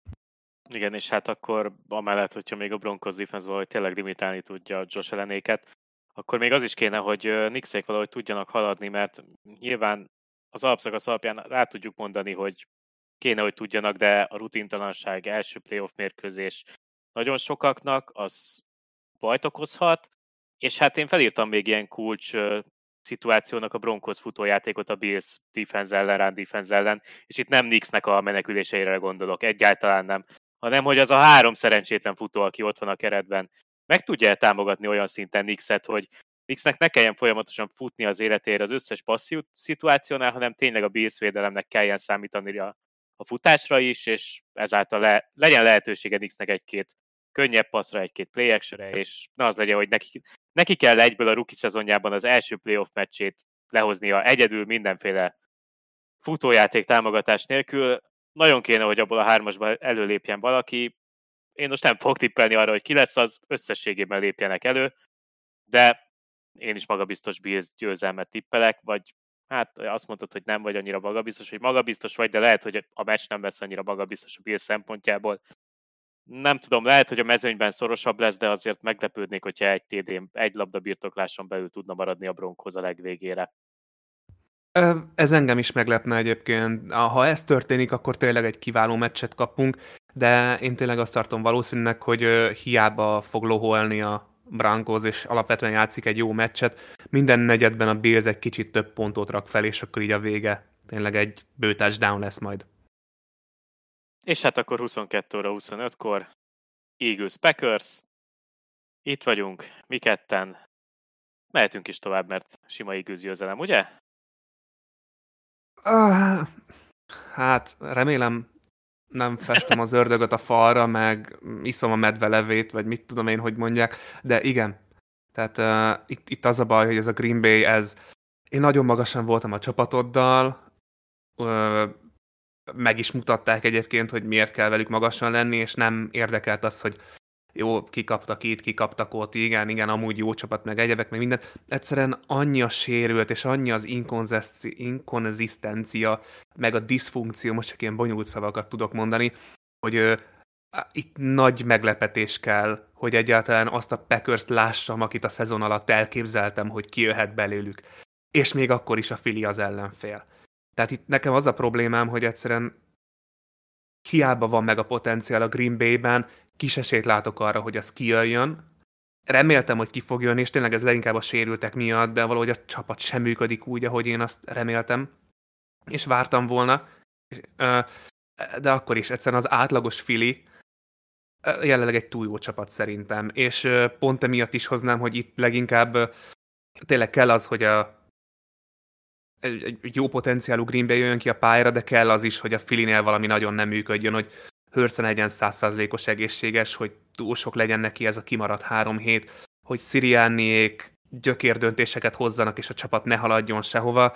Igen, és hát akkor amellett, hogyha még a Broncos defense valahogy tényleg limitálni tudja Josh Allenéket, akkor még az is kéne, hogy Nixék valahogy tudjanak haladni, mert nyilván az alapszakasz alapján rá tudjuk mondani, hogy kéne, hogy tudjanak, de a rutintalanság első playoff mérkőzés nagyon sokaknak, az bajt okozhat, és hát én felírtam még ilyen kulcs szituációnak a Broncos futójátékot a Bills defense ellen, run defense ellen, és itt nem Nixnek a meneküléseire gondolok, egyáltalán nem, hanem hogy az a három szerencsétlen futó, aki ott van a keretben, meg tudja támogatni olyan szinten Nixet, hogy Nixnek ne kelljen folyamatosan futni az életére az összes passzív szituációnál, hanem tényleg a Bills védelemnek kelljen számítani a, a futásra is, és ezáltal le, legyen lehetősége Nixnek egy-két könnyebb passzra, egy-két play actionre, és ne az legyen, hogy neki, neki kell egyből a rookie szezonjában az első playoff meccsét lehoznia egyedül mindenféle futójáték támogatás nélkül. Nagyon kéne, hogy abból a hármasban előlépjen valaki. Én most nem fogok tippelni arra, hogy ki lesz az, összességében lépjenek elő, de én is magabiztos Bills győzelmet tippelek, vagy hát azt mondtad, hogy nem vagy annyira magabiztos, hogy magabiztos vagy, de lehet, hogy a meccs nem lesz annyira magabiztos a Bills szempontjából. Nem tudom, lehet, hogy a mezőnyben szorosabb lesz, de azért meglepődnék, hogyha egy té dén, egy labda birtokláson belül tudna maradni a Broncos a legvégére. Ez engem is meglepne egyébként. Ha ez történik, akkor tényleg egy kiváló meccset kapunk, de én tényleg azt tartom valószínűleg, hogy hiába fog loholni a Broncos, és alapvetően játszik egy jó meccset. Minden negyedben a Bills egy kicsit több pontot rak fel, és akkor így a vége tényleg egy bő touchdown lesz majd. És hát akkor huszonkettő óra huszonötkor Eagles Packers. Itt vagyunk, mi ketten. Mehetünk is tovább, mert sima Eagles győzelem, ugye? Ah, hát remélem nem festem az ördögöt a falra, meg iszom a medvelevét, vagy mit tudom én, hogy mondják, de igen. Tehát uh, itt, itt az a baj, hogy ez a Green Bay, ez... Én nagyon magasan voltam a csapatoddal, uh, meg is mutatták egyébként, hogy miért kell velük magasan lenni, és nem érdekelt az, hogy jó, kikaptak itt, kikaptak ott, igen, igen, amúgy jó csapat, meg egyebek, meg minden. Egyszerűen annyi a sérült, és annyi az inkonzisztencia, meg a diszfunkció, most csak ilyen bonyolult szavakat tudok mondani, hogy ö, itt nagy meglepetés kell, hogy egyáltalán azt a Packers-t lássam, akit a szezon alatt elképzeltem, hogy kijöhet belőlük. És még akkor is a Philly az ellenfél. Tehát itt nekem az a problémám, hogy egyszerűen hiába van meg a potenciál a Green Bay-ben, kis esélyt látok arra, hogy az kijöjjön. Reméltem, hogy ki fog jönni, és tényleg ez leginkább a sérültek miatt, de valahogy a csapat sem működik úgy, ahogy én azt reméltem, és vártam volna. De akkor is egyszerűen az átlagos Philly jelenleg egy túl jó csapat szerintem, és pont emiatt is hoznám, hogy itt leginkább tényleg kell az, hogy a egy jó potenciálú Green Bay jön ki a pályára, de kell az is, hogy a Phillynél valami nagyon nem működjön, hogy Hurtsen legyen száz százalékos egészséges, hogy túl sok legyen neki ez a kimaradt három hét, hogy Sirianniék gyökérdöntéseket hozzanak, és a csapat ne haladjon sehova.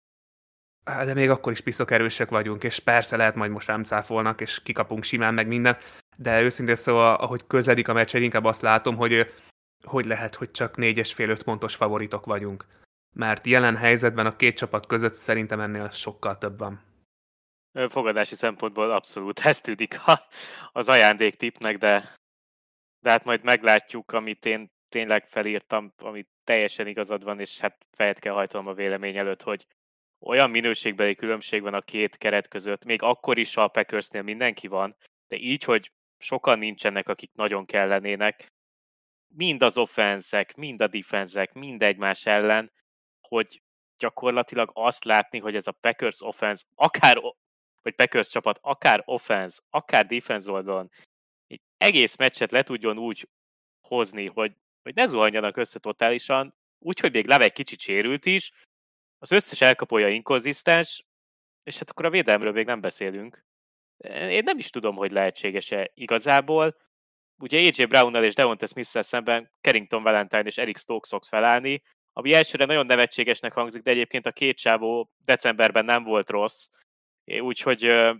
De még akkor is piszok erősek vagyunk, és persze lehet majd most rám cáfolnak, és kikapunk simán meg minden, de őszintén szóval, ahogy közeledik a meccs, inkább azt látom, hogy hogy lehet, hogy csak négy és fél öt pontos favoritok vagyunk. Mert jelen helyzetben a két csapat között szerintem ennél sokkal több van. Fogadási szempontból abszolút ez tűnik az ajándéktippnek, de, de hát majd meglátjuk, amit én tényleg felírtam, amit teljesen igazad van, és hát fejet kell hajtanom a vélemény előtt, hogy olyan minőségbeli különbség van a két keret között, még akkor is, ha a Packersnél mindenki van, de így, hogy sokan nincsenek, akik nagyon kellenének, mind az offenzek, mind a defenzek, mind egymás ellen, hogy gyakorlatilag azt látni, hogy ez a Packers offense, akár, vagy Packers csapat, akár offense, akár defense oldalon, egy egész meccset le tudjon úgy hozni, hogy, hogy ne zuhanjanak össze totálisan, úgyhogy még Love egy kicsit sérült is, az összes elkapója inkonzisztens, és hát akkor a védelemről még nem beszélünk. Én nem is tudom, hogy lehetséges-e igazából. Ugye á jé Brownnal és Devonta Smith-szel szemben Carrington Valentine és Eric Stokes szokott felállni, ami elsőre nagyon nevetségesnek hangzik, de egyébként a két csávó decemberben nem volt rossz, úgyhogy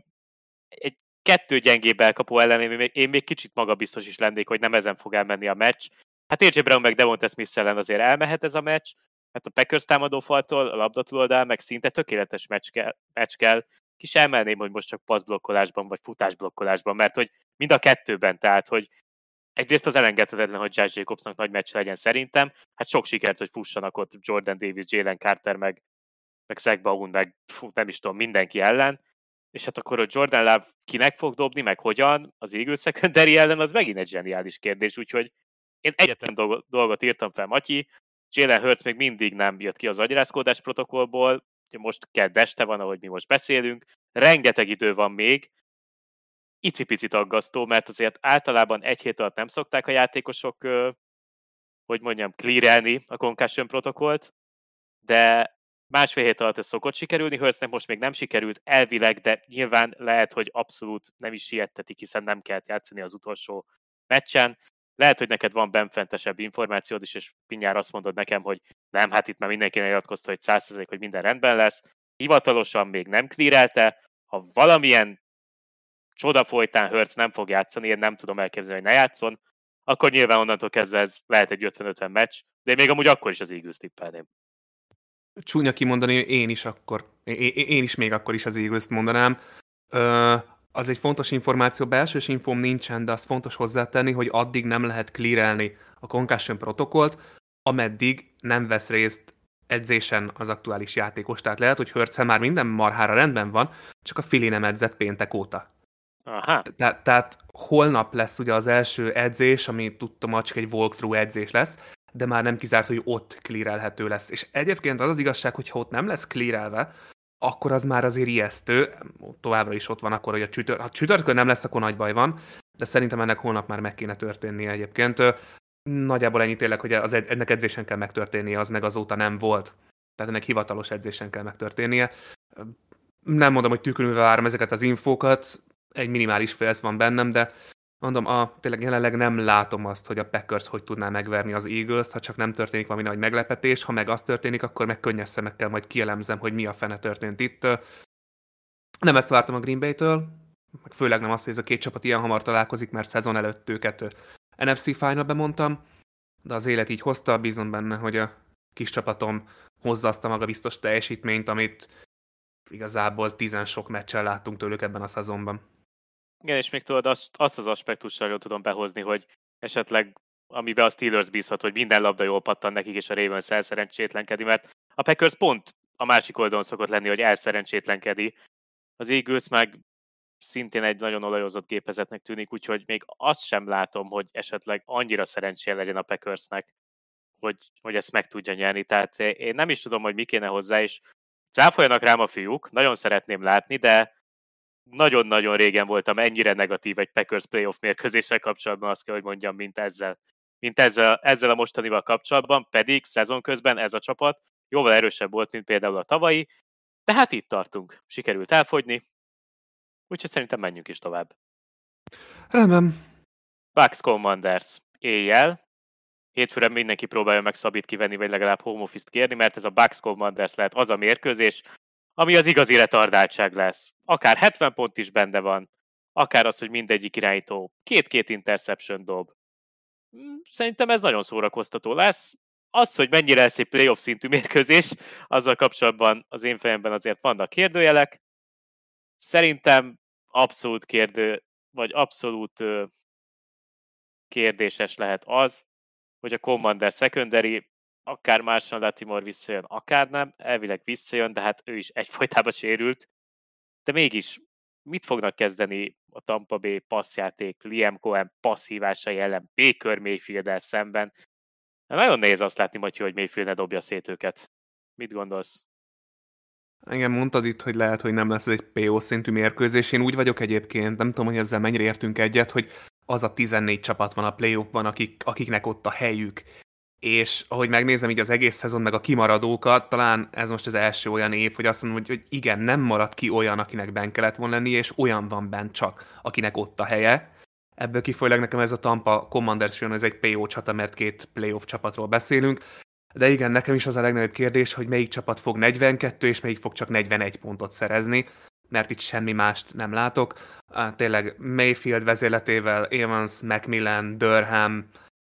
egy kettő gyengébb elkapó ellen én, én még kicsit magabiztos is lennék, hogy nem ezen fog elmenni a meccs. Hát á jé Brown meg Devonta Smith ellen azért elmehet ez a meccs, hát a Packers támadófaltól, a labda túloldal meg szinte tökéletes meccs kell, meccs kell. Kis emelném, hogy most csak passzblokkolásban vagy futásblokkolásban, mert hogy mind a kettőben, tehát hogy egyrészt az elengedhetetlen, hogy Josh Jacobsnak nagy meccs legyen szerintem, hát sok sikert, hogy fussanak ott Jordan Davis, Jalen Carter, meg, meg Zach Baun, meg fú, nem is tudom, mindenki ellen, és hát akkor, hogy Jordan Love kinek fog dobni, meg hogyan, az Eagles secondary ellen, az megint egy zseniális kérdés, úgyhogy én egyetlen dolgot, dolgot írtam fel, Matyi, Jalen Hurts még mindig nem jött ki az agyrázkódás protokollból, most kedd este van, ahogy mi most beszélünk, rengeteg idő van még, icipicit aggasztó, mert azért általában egy hét alatt nem szokták a játékosok, hogy mondjam, clearelni a concussion protokollt, de másfél hét alatt ez szokott sikerülni, Hurtsnek most még nem sikerült elvileg, de nyilván lehet, hogy abszolút nem is siettetik, hiszen nem kellett játszani az utolsó meccsen. Lehet, hogy neked van benfentesebb információd is, és mindjárt azt mondod nekem, hogy nem, hát itt már mindenki nyilatkozta, hogy száz százalék, hogy minden rendben lesz. Hivatalosan még nem clearelte, ha valamilyen csoda folytán Hurts nem fog játszani, én nem tudom elképzelni, hogy ne játszon, akkor nyilván onnantól kezdve ez lehet egy ötven ötven meccs, de én még amúgy akkor is az Eagles tippelném. Csúnya kimondani, én is akkor, én, én is még akkor is az Eagles-t mondanám. Ö, az egy fontos információ, belsős infóm nincsen, de az fontos hozzátenni, hogy addig nem lehet clearelni a concussion protokollt, ameddig nem vesz részt edzésen az aktuális játékos. Tehát lehet, hogy Hurts már minden marhára rendben van, csak a Philly nem edzett péntek óta. Aha. Te- tehát holnap lesz ugye az első edzés, ami tudtam, csak egy walkthrough edzés lesz, de már nem kizárt, hogy ott clearelhető lesz. És egyébként az az igazság, hogy ha ott nem lesz clearelve, akkor az már azért ijesztő. Továbbra is ott van akkor, hogy a csütör... ha csütörtökön nem lesz, akkor nagy baj van, de szerintem ennek holnap már meg kéne történnie egyébként. Nagyjából ennyi tényleg, hogy az ed- ennek edzésen kell megtörténnie, az meg azóta nem volt. Tehát ennek hivatalos edzésen kell megtörténnie. Nem mondom, hogy tükörülve várom ezeket az infókat, egy minimális félsz van bennem, de mondom, a, tényleg jelenleg nem látom azt, hogy a Packers hogy tudná megverni az Eagles-t, ha csak nem történik valami nagy meglepetés, ha meg az történik, akkor meg könnyes szemekkel majd kielemzem, hogy mi a fene történt itt. Nem ezt vártam a Green Bay-től, meg főleg nem azt, hogy ez a két csapat ilyen hamar találkozik, mert szezon előtt őket en ef cé Final-be mondtam, de az élet így hozta, bízom benne, hogy a kis csapatom hozza azt a maga biztos teljesítményt, amit igazából tizen sok meccsen láttunk tőlük ebben a szezonban. Igen, és még tudod, azt, azt az aspektusra tudom behozni, hogy esetleg amiben a Steelers bízhat, hogy minden labda jól pattan nekik, és a Ravens elszerencsétlenkedi, mert a Packers pont a másik oldalon szokott lenni, hogy elszerencsétlenkedi. Az Eagles meg szintén egy nagyon olajozott gépezetnek tűnik, úgyhogy még azt sem látom, hogy esetleg annyira szerencséje legyen a Packersnek, hogy, hogy ezt meg tudja nyerni. Tehát én nem is tudom, hogy mi kéne hozzá, és cáfoljanak rám a fiúk, nagyon szeretném látni, de nagyon-nagyon régen voltam ennyire negatív egy Packers playoff mérkőzéssel kapcsolatban, azt kell, hogy mondjam, mint ezzel. Mint ezzel, ezzel a mostanival kapcsolatban, pedig szezon közben ez a csapat jóval erősebb volt, mint például a tavalyi, de hát itt tartunk. Sikerült elfogyni, úgyhogy szerintem menjünk is tovább. Rendben. Bucks Commanders éjjel. Hétfőre mindenki próbálja meg Szabit kivenni, vagy legalább home office-t kérni, mert ez a Bucks Commanders lehet az a mérkőzés, ami az igazi retardáltság lesz. Akár hetven pont is benne van, akár az, hogy mindegyik irányító két-két interception dob. Szerintem ez nagyon szórakoztató lesz. Az, hogy mennyire lesz egy playoff szintű mérkőzés, azzal kapcsolatban az én fejemben azért vannak kérdőjelek. Szerintem abszolút kérdő, vagy abszolút ö, kérdéses lehet az, hogy a Commander secondary akár Marshall Latimore visszajön, akár nem, elvileg visszajön, de hát ő is egyfolytában sérült. De mégis, mit fognak kezdeni a Tampa Bay passzjáték Liam Cohen passzhívásai ellen Baker Mayfield-el szemben? Nagyon nehéz azt látni, Matyi, hogy Mayfield ne dobja szét őket. Mit gondolsz? Engem mondtad itt, hogy lehet, hogy nem lesz egy pé o szintű mérkőzés. Én úgy vagyok egyébként, nem tudom, hogy ezzel mennyire értünk egyet, hogy az a tizennégy csapat van a playoffban, akik, akiknek ott a helyük. És ahogy megnézem így az egész szezon, meg a kimaradókat, talán ez most az első olyan év, hogy azt mondom, hogy, hogy igen, nem marad ki olyan, akinek benn kellett volna lenni, és olyan van benn csak, akinek ott a helye. Ebből kifolyólag nekem ez a Tampa Commanders jön, ez egy pé o csata, mert két playoff csapatról beszélünk. De igen, nekem is az a legnagyobb kérdés, hogy melyik csapat fog negyvenkettő, és melyik fog csak negyvenegy pontot szerezni, mert itt semmi mást nem látok. Tényleg Mayfield vezérletével Evans, Macmillan, Durham,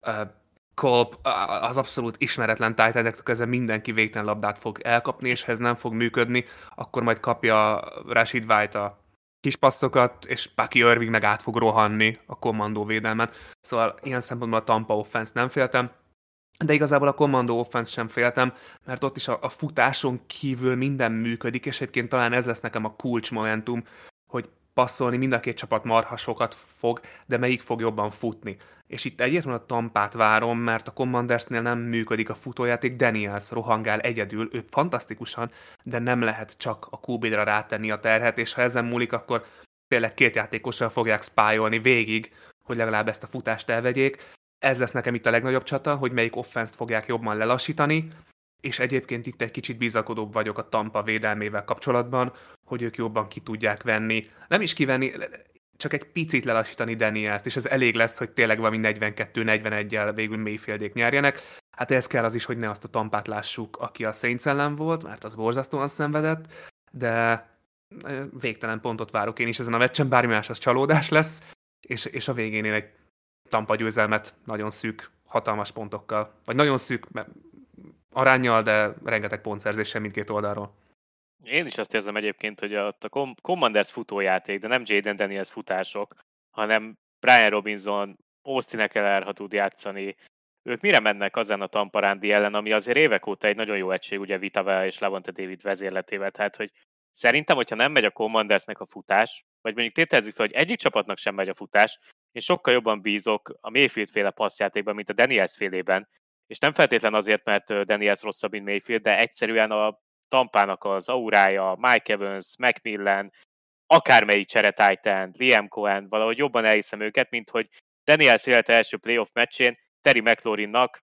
Kolb, az abszolút ismeretlen tight közben mindenki végtelen labdát fog elkapni, és ha ez nem fog működni, akkor majd kapja Rashid White a kis passzokat, és Bucky Irving meg át fog rohanni a kommandó védelmen. Szóval ilyen szempontból a Tampa offense nem féltem, de igazából a kommandó offense sem féltem, mert ott is a, a futáson kívül minden működik, és egyébként talán ez lesz nekem a kulcsmomentum, hogy passzolni mind a két csapat marha sokat fog, de melyik fog jobban futni. És itt egyértelműen a Tampát várom, mert a Commandersnél nem működik a futójáték, Daniels rohangál egyedül, ő fantasztikusan, de nem lehet csak a kú bé-ra rátenni a terhet, és ha ezen múlik, akkor tényleg két játékossal fogják spájolni végig, hogy legalább ezt a futást elvegyék. Ez lesz nekem itt a legnagyobb csata, hogy melyik offenszt fogják jobban lelassítani, és egyébként itt egy kicsit bizakodóbb vagyok a Tampa védelmével kapcsolatban, hogy ők jobban ki tudják venni. Nem is kivenni, csak egy picit lelassítani Danielst, és ez elég lesz, hogy tényleg valami negyvenkettő negyvenegyel végül Mayfieldék nyerjenek. Hát ehhez kell az is, hogy ne azt a Tampát lássuk, aki a Saints ellen volt, mert az borzasztóan szenvedett, de végtelen pontot várok én is ezen a meccsen, bármi más az csalódás lesz, és, és a végén én egy Tampa győzelmet nagyon szűk, hatalmas pontokkal, vagy nagyon szűk, mert aránnyal, de rengeteg pontszerzéssel mindkét oldalról. Én is azt érzem egyébként, hogy a, a Commanders futójáték, de nem Jaden Daniels futások, hanem Brian Robinson, Austin Ekeler, ha tud játszani. Ők mire mennek azon a Tampa Randy ellen, ami azért évek óta egy nagyon jó egység, ugye Vitavel és Lavonte David vezérletével. Tehát, hogy szerintem, hogyha nem megy a Commandersnek a futás, vagy mondjuk tételezzük fel, hogy egyik csapatnak sem megy a futás, én sokkal jobban bízok a Mayfield féle passzjátékban, mint a Daniels félében. És nem feltétlen azért, mert Daniels rosszabb, mint Mayfield, de egyszerűen a Tampának az aurája, Mike Evans, Macmillan, akármelyik csere Titan, Liam Cohen, valahogy jobban elhiszem őket, mint hogy Daniels élete első playoff meccsén Terry McLaurinnak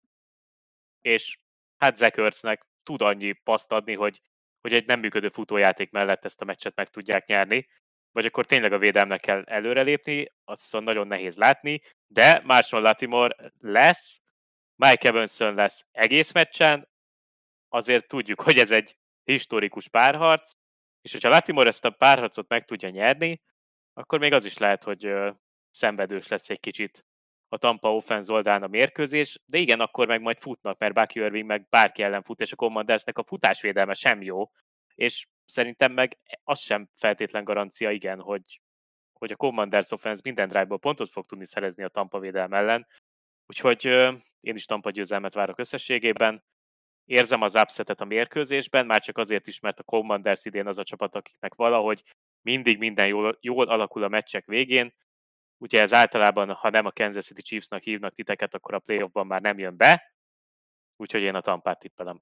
és hát Zach Ertznek tud annyi paszt adni, hogy, hogy egy nem működő futójáték mellett ezt a meccset meg tudják nyerni, vagy akkor tényleg a védelmnek kell előrelépni, azt viszont nagyon nehéz látni, de Marshall Lattimore lesz, Mike Evanson lesz egész meccsen, azért tudjuk, hogy ez egy historikus párharc, és hogyha Lattimore ezt a párharcot meg tudja nyerni, akkor még az is lehet, hogy ö, szenvedős lesz egy kicsit a Tampa offense oldalán a mérkőzés, de igen, akkor meg majd futnak, mert Bucky Irving meg bárki ellen fut, és a Commandersnek a futásvédelme sem jó, és szerintem meg az sem feltétlen garancia, igen, hogy, hogy a Commanders offense minden drive-ból pontot fog tudni szerezni a Tampa védelme ellen, úgyhogy ö, én is Tampa győzelmet várok összességében. Érzem az upsetet a mérkőzésben, már csak azért is, mert a Commanders idén az a csapat, akiknek valahogy mindig minden jól, jól alakul a meccsek végén. Ugye ez általában, ha nem a Kansas City Chiefsnak hívnak titeket, akkor a playoffban már nem jön be. Úgyhogy én a Tampát tippelem.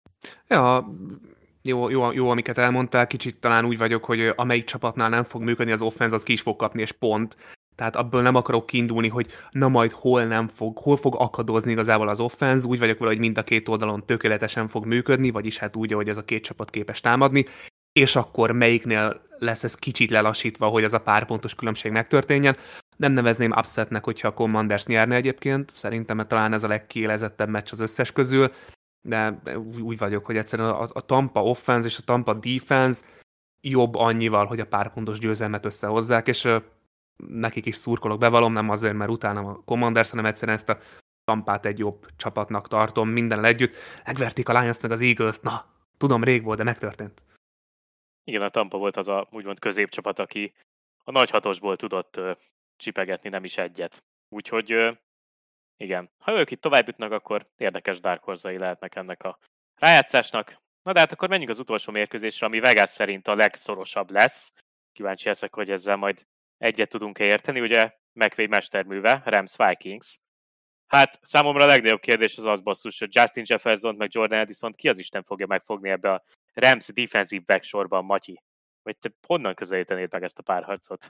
Ja, jó, jó, jó, amiket elmondtál, kicsit talán úgy vagyok, hogy amelyik csapatnál nem fog működni az offense, az ki is fog kapni, és pont. Tehát abból nem akarok kiindulni, hogy na majd hol nem fog, hol fog akadozni igazából az offense, úgy vagyok vele, hogy mind a két oldalon tökéletesen fog működni, vagyis hát úgy, hogy ez a két csapat képes támadni, és akkor melyiknél lesz ez kicsit lelassítva, hogy az a pár pontos különbség megtörténjen. Nem nevezném upsetnek, hogyha a Commanders nyerne egyébként, szerintem talán ez a legkiélezettebb meccs az összes közül, de úgy vagyok, hogy egyszerűen a, a Tampa offense és a Tampa defense jobb annyival, hogy a párpontos győzelmet összehozzák, és uh, nekik is szurkolok, bevallom, nem azért, mert utálom a Commanders, hanem egyszerűen ezt a Tampát egy jobb csapatnak tartom, minden együtt. Megverték a Lions meg az Eagles, na, tudom, rég volt, de megtörtént. Igen, a Tampa volt az a úgymond középcsapat, aki a nagy hatosból tudott uh, csipegetni, nem is egyet. Úgyhogy uh, igen, ha ők itt tovább jutnak, akkor érdekes Dark Horse-ai lehetnek ennek a rájátszásnak. Na de hát akkor menjünk az utolsó mérkőzésre, ami Vegas szerint a legszorosabb lesz. Kíváncsi leszek, hogy ezzel majd egyet tudunk-e érteni. Ugye McVay mesterműve, Rams Vikings. Hát számomra a legnagyobb kérdés az az basszus, hogy Justin Jefferson meg Jordan Addison ki az Isten fogja megfogni ebbe a Rams defensive back sorban, Matyi? Vagy te honnan közelítenéd meg ezt a párharcot?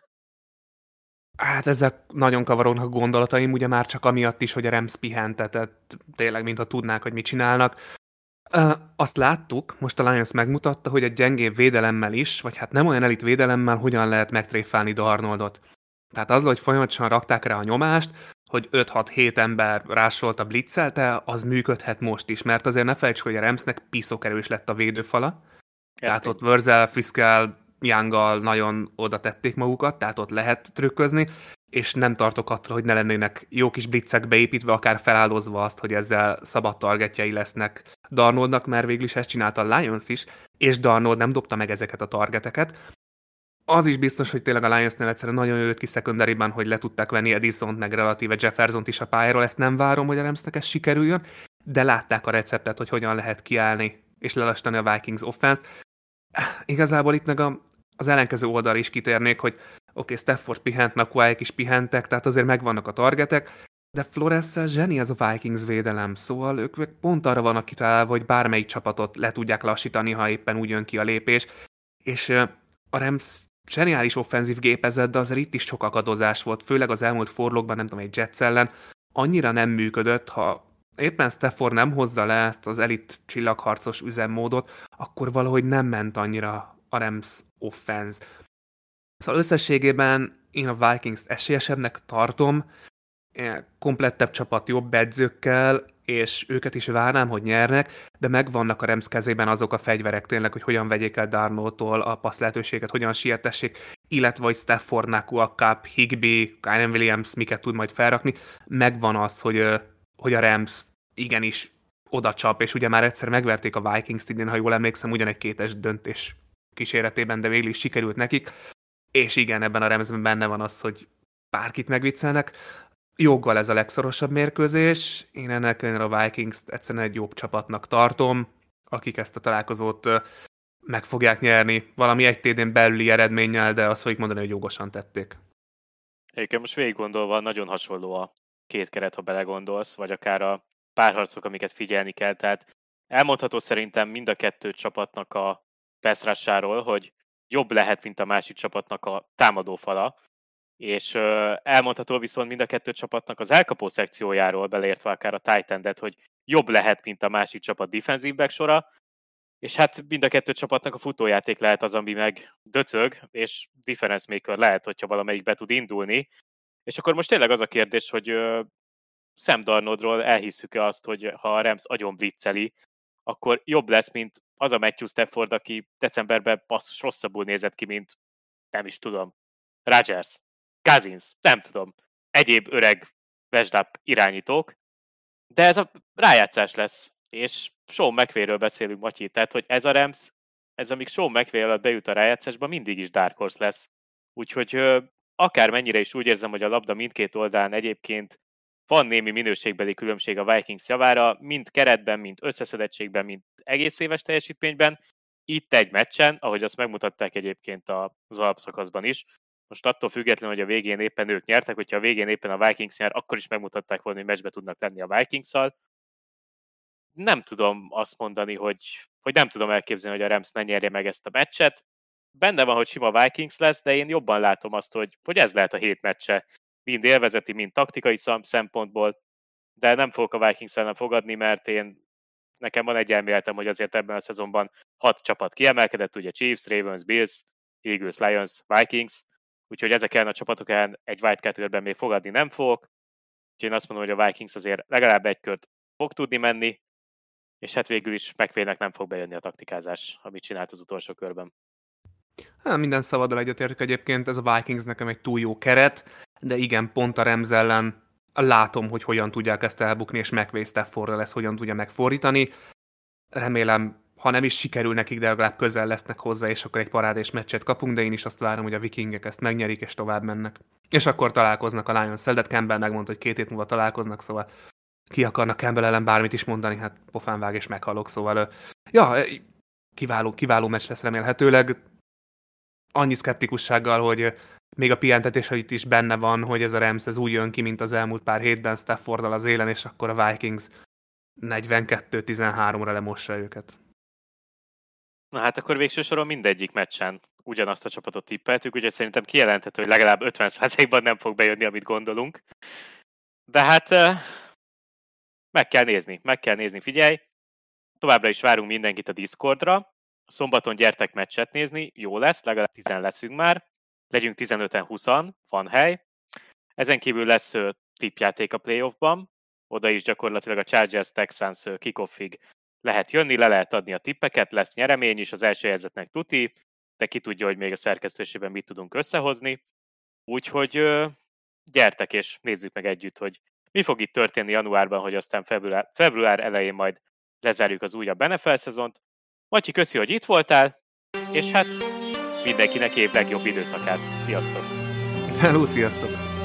Hát ezek nagyon kavarónak a gondolataim, ugye már csak amiatt is, hogy a Rams pihentetett, tényleg, mintha tudnák, hogy mit csinálnak. Uh, azt láttuk, most a Lions megmutatta, hogy egy gyengébb védelemmel is, vagy hát nem olyan elit védelemmel hogyan lehet megtréfálni Darnoldot. Tehát az, hogy folyamatosan rakták rá a nyomást, hogy öt-hat-hét ember rásolt blitzelte, az működhet most is, mert azért ne felejtsd, hogy a Ramsnek piszok erős lett a védőfala. Ezt tehát én. Ott Wurzel, Fiskell, Younggal nagyon oda tették magukat, tehát ott lehet trükközni, és nem tartok attól, hogy ne lennének jó kis blitzek beépítve, akár feláldozva azt, hogy ezzel szabad targetjai lesznek Darnoldnak, mert végül is ezt csinálta a Lions is, és Darnold nem dobta meg ezeket a targeteket. Az is biztos, hogy tényleg a Lionsnél egyszerűen nagyon jött ki secondary-ben, hogy le tudták venni Addisont, meg relatíve Jeffersont is a pályáról, ezt nem várom, hogy a Ramsnek ez sikerüljön, de látták a receptet, hogy hogyan lehet kiállni és lelassítani a Vikings offense-t. Igazából itt meg a, az ellenkező oldalra is kitérnék, hogy oké, okay, Stafford pihent, Nakuáik is pihentek, tehát azért megvannak a targetek, de Flores-szel zseni ez a Vikings védelem, szóval ők pont arra vannak kitalálva, hogy bármelyik csapatot le tudják lassítani, ha éppen úgy jön ki a lépés, és a Rams zseniális offenzív gépezet, de azért itt is sok akadozás volt, főleg az elmúlt forlókban, nem tudom, egy Jets ellen, annyira nem működött, ha éppen Stafford nem hozza le ezt az elit csillagharcos üzemmódot, akkor valahogy nem ment annyira a Rams offense. Szóval összességében én a Vikings esélyesebbnek tartom, komplettebb csapat jobb edzőkkel, és őket is várnám, hogy nyernek, de megvannak a Rams kezében azok a fegyverek tényleg, hogy hogyan vegyék el Darnoldtól a passz lehetőséget, hogyan sietessék, illetve hogy Stafford, Nakua, Cup, Higbee, Kyren Williams miket tud majd felrakni. Megvan az, hogy, hogy a Rams igenis oda csap, és ugye már egyszer megverték a Vikings idén, ha jól emlékszem, ugyanegy kétes döntés kíséretében, de végül is sikerült nekik. És igen, ebben a Ramsben benne van az, hogy bárkit megviccelnek. Joggal ez a legszorosabb mérkőzés. Én ennek ellenére a Vikings-t egyszerűen egy jobb csapatnak tartom, akik ezt a találkozót meg fogják nyerni valami egy té dén belüli eredménnyel, de azt fogjuk mondani, hogy jogosan tették. Egyébként most végig gondolva nagyon hasonló a két keret, ha belegondolsz, vagy akár a párharcok, amiket figyelni kell. Tehát elmondható szerintem mind a kettő csapatnak a pass rusháról, hogy jobb lehet, mint a másik csapatnak a támadófala, és elmondható viszont mind a kettő csapatnak az elkapó szekciójáról, beleértve akár a tight endet, hogy jobb lehet, mint a másik csapat defensive back sora, és hát mind a kettő csapatnak a futójáték lehet az, ami meg döcög, és difference maker lehet, hogyha valamelyik be tud indulni. És akkor most tényleg az a kérdés, hogy uh, Sam Darnoldról elhisszük-e azt, hogy ha a Rams agyon blitzeli, akkor jobb lesz, mint az a Matthew Stafford, aki decemberben basszus rosszabbul nézett ki, mint nem is tudom, Rodgers, Cousins, nem tudom, egyéb öreg vesdap irányítók, de ez a rájátszás lesz, és Sean McVayről beszélünk, Matyi, tehát hogy ez a Rams, ez amíg Sean McVay alatt bejut a rájátszásba, mindig is dark horse lesz. Úgyhogy akármennyire is úgy érzem, hogy a labda mindkét oldalán egyébként van némi minőségbeli különbség a Vikings javára, mind keretben, mind összeszedettségben, mind egész éves teljesítményben. Itt egy meccsen, ahogy azt megmutatták egyébként az alapszakaszban is, most attól függetlenül, hogy a végén éppen ők nyertek, hogyha a végén éppen a Vikings nyer, akkor is megmutatták volna, hogy meccsbe tudnak lenni a Vikings-szal. Nem tudom azt mondani, hogy, hogy nem tudom elképzelni, hogy a Rams ne nyerje meg ezt a meccset. Benne van, hogy sima Vikings lesz, de én jobban látom azt, hogy, hogy ez lehet a hét meccse. Mind élvezeti, mind taktikai szempontból, de nem fogok a Vikings ellen fogadni, mert én nekem van egy elméletem, hogy azért ebben a szezonban hat csapat kiemelkedett, ugye Chiefs, Ravens, Bills, Eagles, Lions, Vikings, úgyhogy ezek ellen a csapatok ellen egy wildcard körben még fogadni nem fogok, úgyhogy én azt mondom, hogy a Vikings azért legalább egy kört fog tudni menni, és hát végül is McVaynek nem fog bejönni a taktikázás, amit csinált az utolsó körben. Hát minden szavaddal egyetértek egyébként, ez a Vikings nekem egy túl jó keret, de igen, pont a Rams ellen látom, hogy hogyan tudják ezt elbukni, és McVay Staffordra lesz, hogyan tudja megfordítani. Remélem, ha nem is sikerül nekik, de legalább közel lesznek hozzá, és akkor egy parádés meccset kapunk, de én is azt várom, hogy a Vikingek ezt megnyerik, és tovább mennek. És akkor találkoznak a Lions-szel, de Campbell megmondta, hogy két hét múlva találkoznak, szóval ki akarnak Campbell ellen bármit is mondani, hát pofán vág és meghalok, szóval ja, kiváló, kiváló meccs lesz remélhetőleg. Annyi szkeptikussággal, hogy még a pihentetés itt is benne van, hogy ez a Rams ez úgy jön ki, mint az elmúlt pár hétben Stafforddal az élen, és akkor a Vikings negyvenkettő tizenháromra lemossa őket. Na hát akkor végső soron mindegyik meccsen ugyanazt a csapatot tippeltük, úgyhogy szerintem kijelenthető, hogy legalább ötven százalékban nem fog bejönni, amit gondolunk. De hát meg kell nézni, meg kell nézni, figyelj! Továbbra is várunk mindenkit a Discordra. Szombaton gyertek meccset nézni, jó lesz, legalább tizen leszünk már. Legyünk tizenöten húszan, van hely. Ezen kívül lesz tippjáték a playoffban. Oda is gyakorlatilag a Chargers Texans kickoffig lehet jönni, le lehet adni a tippeket, lesz nyeremény is, az első helyzetnek tuti, de ki tudja, hogy még a szerkesztésében mit tudunk összehozni. Úgyhogy gyertek és nézzük meg együtt, hogy mi fog itt történni januárban, hogy aztán február, február elején majd lezárjuk az újabb en ef el szezont. Matyi, köszi, hogy itt voltál, és hát mindenkinek év legjobb időszakát. Sziasztok! Hello, sziasztok!